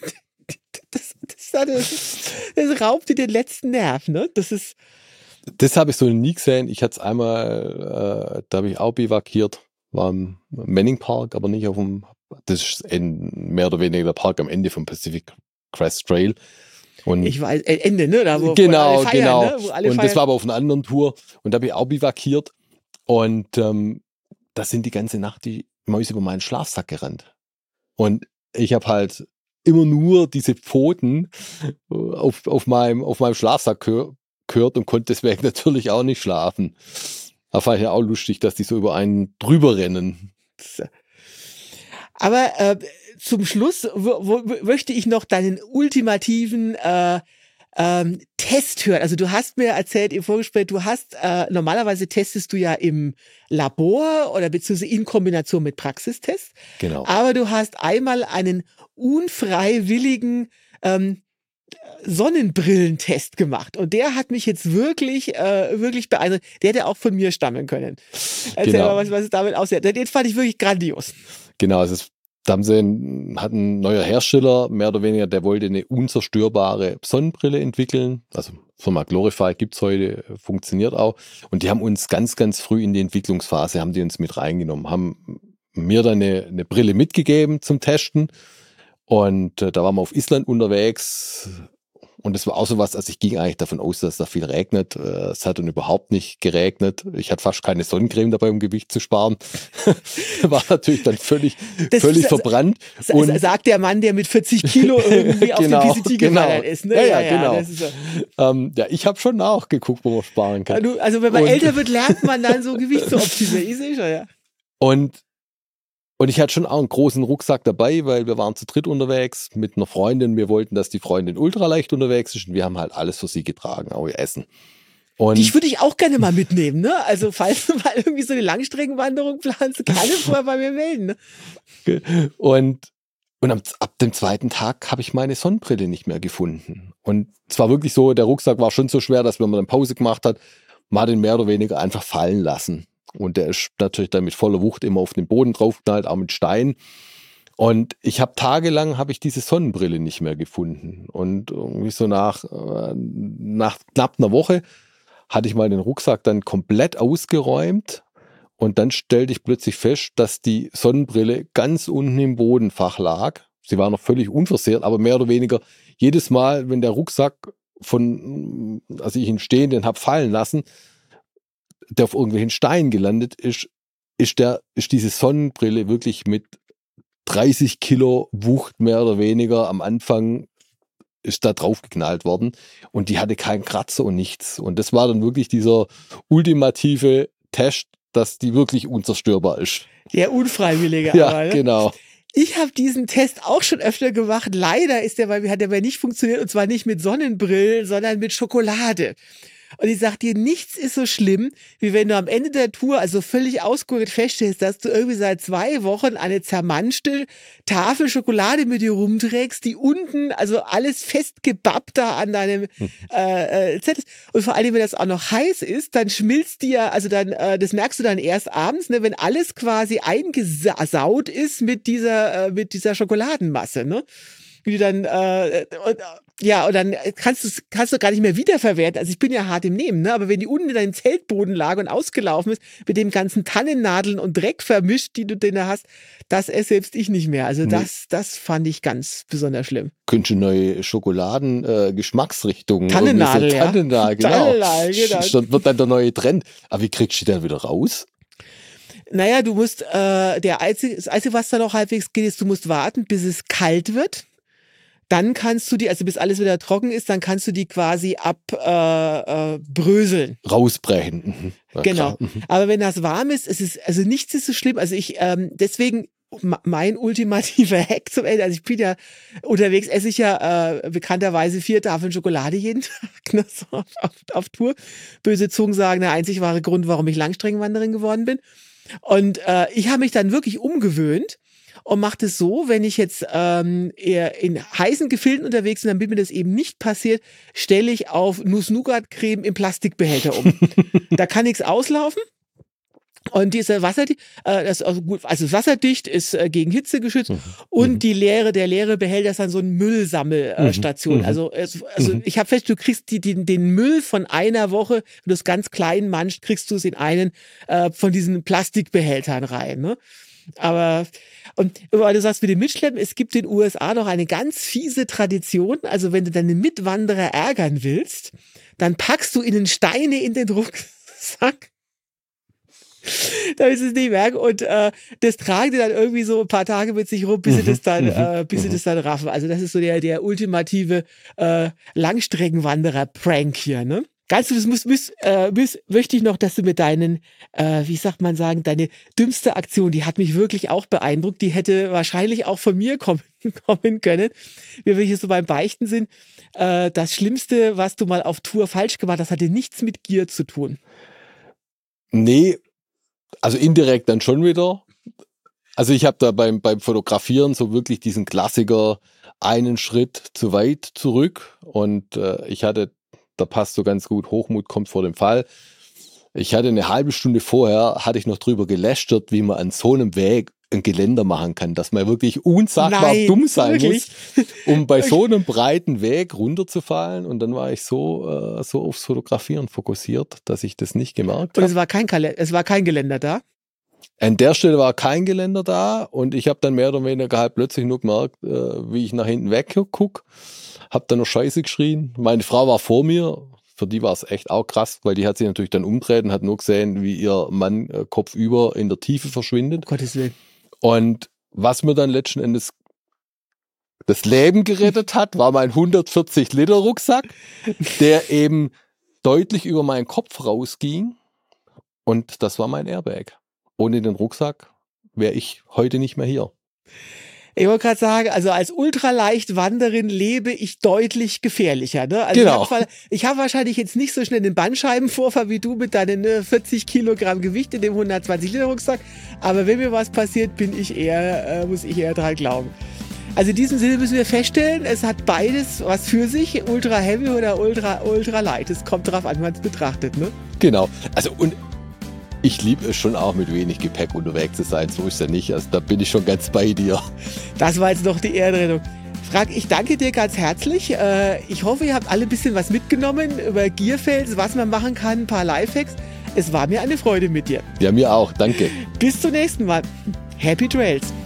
Speaker 2: Das raubt dir den letzten Nerv, ne?
Speaker 3: Das habe ich so nie gesehen. Ich hatte es einmal, da habe ich auch bivakiert, war im Manning Park, aber nicht das ist mehr oder weniger der Park am Ende vom Pacific Crest Trail. Und
Speaker 2: ich weiß, Ende, ne? Da, wo
Speaker 3: genau,
Speaker 2: alle feiern,
Speaker 3: genau.
Speaker 2: Ne? Wo alle
Speaker 3: und
Speaker 2: feiern.
Speaker 3: Das war aber auf einer anderen Tour und da habe ich auch bivakiert und da sind die ganze Nacht die Mäuse über meinen Schlafsack gerannt. Und ich habe halt immer nur diese Pfoten auf meinem Schlafsack gehört und konnte deswegen natürlich auch nicht schlafen. Da fand ich ja auch lustig, dass die so über einen drüber rennen.
Speaker 2: Aber zum Schluss möchte ich noch deinen ultimativen Test hören. Also du hast mir erzählt im Vorgespräch, normalerweise testest du ja im Labor oder beziehungsweise in Kombination mit Praxistest.
Speaker 3: Genau.
Speaker 2: Aber du hast einmal einen unfreiwilligen Sonnenbrillentest gemacht und der hat mich jetzt wirklich beeindruckt. Der hätte auch von mir stammen können. Erzähl
Speaker 3: Genau.
Speaker 2: mal, was es damit aussieht. Den fand ich wirklich grandios.
Speaker 3: Genau, da hat ein neuer Hersteller, mehr oder weniger, der wollte eine unzerstörbare Sonnenbrille entwickeln. Also Firma Glorify gibt es heute, funktioniert auch. Und die haben uns ganz, ganz früh in die Entwicklungsphase, haben die uns mit reingenommen, haben mir dann eine Brille mitgegeben zum Testen. Und da waren wir auf Island unterwegs. Und das war auch so was, also ich ging eigentlich davon aus, dass da viel regnet. Es hat dann überhaupt nicht geregnet. Ich hatte fast keine Sonnencreme dabei, um Gewicht zu sparen. War natürlich dann völlig verbrannt.
Speaker 2: Und sagt der Mann, der mit 40 Kilo irgendwie auf dem PCT gefallen ist. Ne?
Speaker 3: Ja, genau. Das ist ich habe schon nachgeguckt, wo man sparen kann.
Speaker 2: Also wenn man älter wird, lernt man dann so Gewicht zu optimieren. Ich sehe schon, ja.
Speaker 3: Und ich hatte schon auch einen großen Rucksack dabei, weil wir waren zu dritt unterwegs mit einer Freundin. Wir wollten, dass die Freundin ultraleicht unterwegs ist und wir haben halt alles für sie getragen, auch ihr Essen. Und
Speaker 2: Dich würde ich auch gerne mal mitnehmen, ne? Also falls du mal irgendwie so eine Langstreckenwanderung planst, gerne vorher bei mir melden, ne?
Speaker 3: Und ab dem zweiten Tag habe ich meine Sonnenbrille nicht mehr gefunden. Und es war wirklich so, der Rucksack war schon so schwer, dass wenn man dann Pause gemacht hat, man hat ihn mehr oder weniger einfach fallen lassen. Und der ist natürlich dann mit voller Wucht immer auf den Boden draufgeknallt, auch mit Steinen. Und ich habe tagelang diese Sonnenbrille nicht mehr gefunden. Und irgendwie so nach knapp einer Woche hatte ich mal den Rucksack dann komplett ausgeräumt. Und dann stellte ich plötzlich fest, dass die Sonnenbrille ganz unten im Bodenfach lag. Sie war noch völlig unversehrt, aber mehr oder weniger jedes Mal, wenn der Rucksack als ich ihn stehenden habe fallen lassen, der auf irgendwelchen Steinen gelandet ist, ist diese Sonnenbrille wirklich mit 30 Kilo Wucht mehr oder weniger am Anfang ist da drauf geknallt worden und die hatte keinen Kratzer und nichts. Und das war dann wirklich dieser ultimative Test, dass die wirklich unzerstörbar ist.
Speaker 2: Der Unfreiwillige.
Speaker 3: Ja,
Speaker 2: aber, ne?
Speaker 3: genau.
Speaker 2: Ich habe diesen Test auch schon öfter gemacht. Leider hat der bei nicht funktioniert und zwar nicht mit Sonnenbrillen, sondern mit Schokolade. Und ich sag dir, nichts ist so schlimm, wie wenn du am Ende der Tour, also völlig ausgehungert feststellst, dass du irgendwie seit 2 Wochen eine zermanschte Tafel Schokolade mit dir rumträgst, die unten, also alles festgebappt da an deinem Zettel ist. Und vor allem, wenn das auch noch heiß ist, dann schmilzt dir, also dann, das merkst du dann erst abends, ne, wenn alles quasi eingesaut ist mit dieser Schokoladenmasse, ne? Wie du dann, und dann kannst du gar nicht mehr wiederverwerten. Also ich bin ja hart im Nehmen, ne? Aber wenn die unten in deinem Zeltboden lag und ausgelaufen ist, mit dem ganzen Tannennadeln und Dreck vermischt, die du drin hast, das esse selbst ich nicht mehr. Also das fand ich ganz besonders schlimm.
Speaker 3: Könntest du neue Geschmacksrichtungen.
Speaker 2: Tannennadel,
Speaker 3: so
Speaker 2: ja.
Speaker 3: Tannennadel, genau.
Speaker 2: Tannennadel, genau.
Speaker 3: Das wird dann der neue Trend. Aber wie kriegst du die dann wieder raus?
Speaker 2: Naja, du musst, das Einzige, was da noch halbwegs geht, ist, du musst warten, bis es kalt wird. Dann kannst du also bis alles wieder trocken ist, dann kannst du die quasi abbröseln.
Speaker 3: Rausbrechen. Mhm. Ja,
Speaker 2: genau.
Speaker 3: Mhm.
Speaker 2: Aber wenn das warm ist, also nichts ist so schlimm. Also deswegen mein ultimativer Hack zum Ende. Also ich bin ja unterwegs, esse ich ja bekannterweise 4 Tafeln Schokolade jeden Tag, ne, so auf Tour. Böse Zungen sagen, der einzig wahre Grund, warum ich Langstreckenwanderin geworden bin. Und ich habe mich dann wirklich umgewöhnt. Und macht es so, wenn ich jetzt eher in heißen Gefilden unterwegs bin, dann mir das eben nicht passiert, stelle ich auf Nuss-Nougat-Creme im Plastikbehälter um. Da kann nichts auslaufen. Und die ist wasserdicht, also wasserdicht, ist gegen Hitze geschützt und der leere Behälter ist dann so eine Müllsammelstation. Also ich habe fest, du kriegst den Müll von einer Woche, wenn du es ganz klein manchst, kriegst du es in einen von diesen Plastikbehältern rein, ne? Aber, weil du sagst mit dem Mitschleppen, es gibt in den USA noch eine ganz fiese Tradition. Also wenn du deine Mitwanderer ärgern willst, dann packst du ihnen Steine in den Rucksack. Damit sie es nicht merken. Und das tragen die dann irgendwie so ein paar Tage mit sich rum, bis sie das dann raffen. Also das ist so der ultimative Langstreckenwanderer-Prank hier, ne? Ganz möchte ich noch, dass du mit deinen, deine dümmste Aktion, die hat mich wirklich auch beeindruckt, die hätte wahrscheinlich auch von mir kommen können, wie wir hier so beim Beichten sind. Das Schlimmste, was du mal auf Tour falsch gemacht hast, hatte nichts mit Gier zu tun.
Speaker 3: Nee, also indirekt dann schon wieder. Also ich habe da beim Fotografieren so wirklich diesen Klassiker einen Schritt zu weit zurück und da passt so ganz gut, Hochmut kommt vor dem Fall. Ich hatte eine halbe Stunde vorher, hatte ich noch drüber gelästert, wie man an so einem Weg ein Geländer machen kann, dass man wirklich unsagbar dumm sein muss, um bei so einem breiten Weg runterzufallen. Und dann war ich so aufs Fotografieren fokussiert, dass ich das nicht gemerkt habe.
Speaker 2: Und es war kein Geländer da?
Speaker 3: An der Stelle war kein Geländer da und ich habe dann mehr oder weniger halt plötzlich nur gemerkt, wie ich nach hinten weggucke. Hab dann noch Scheiße geschrien. Meine Frau war vor mir. Für die war es echt auch krass, weil die hat sich natürlich dann umgedreht und hat nur gesehen, wie ihr Mann kopfüber in der Tiefe verschwindet.
Speaker 2: Gottes Willen.
Speaker 3: Und was mir dann letzten Endes das Leben gerettet hat, war mein 140-Liter-Rucksack, der eben deutlich über meinen Kopf rausging. Und das war mein Airbag. Ohne den Rucksack wäre ich heute nicht mehr hier.
Speaker 2: Ich wollte gerade sagen, also als Ultraleichtwanderin lebe ich deutlich gefährlicher. Ne? Also
Speaker 3: Genau.
Speaker 2: Ich hab wahrscheinlich jetzt nicht so schnell den Bandscheibenvorfall wie du mit deinen 40 Kilogramm Gewicht in dem 120 Liter Rucksack. Aber wenn mir was passiert, muss ich eher dran glauben. Also in diesem Sinne müssen wir feststellen, es hat beides was für sich, Ultra Heavy oder Ultra Light. Es kommt darauf an, wie man es betrachtet. Ne?
Speaker 3: Genau. Also und ich liebe es schon auch mit wenig Gepäck unterwegs zu sein, so ist ja nicht. Also da bin ich schon ganz bei dir.
Speaker 2: Das war jetzt noch die Ehrenrettung. Frank, ich danke dir ganz herzlich. Ich hoffe, ihr habt alle ein bisschen was mitgenommen über Gearfails, was man machen kann, ein paar Lifehacks. Es war mir eine Freude mit dir.
Speaker 3: Ja, mir auch. Danke.
Speaker 2: Bis zum nächsten Mal. Happy Trails.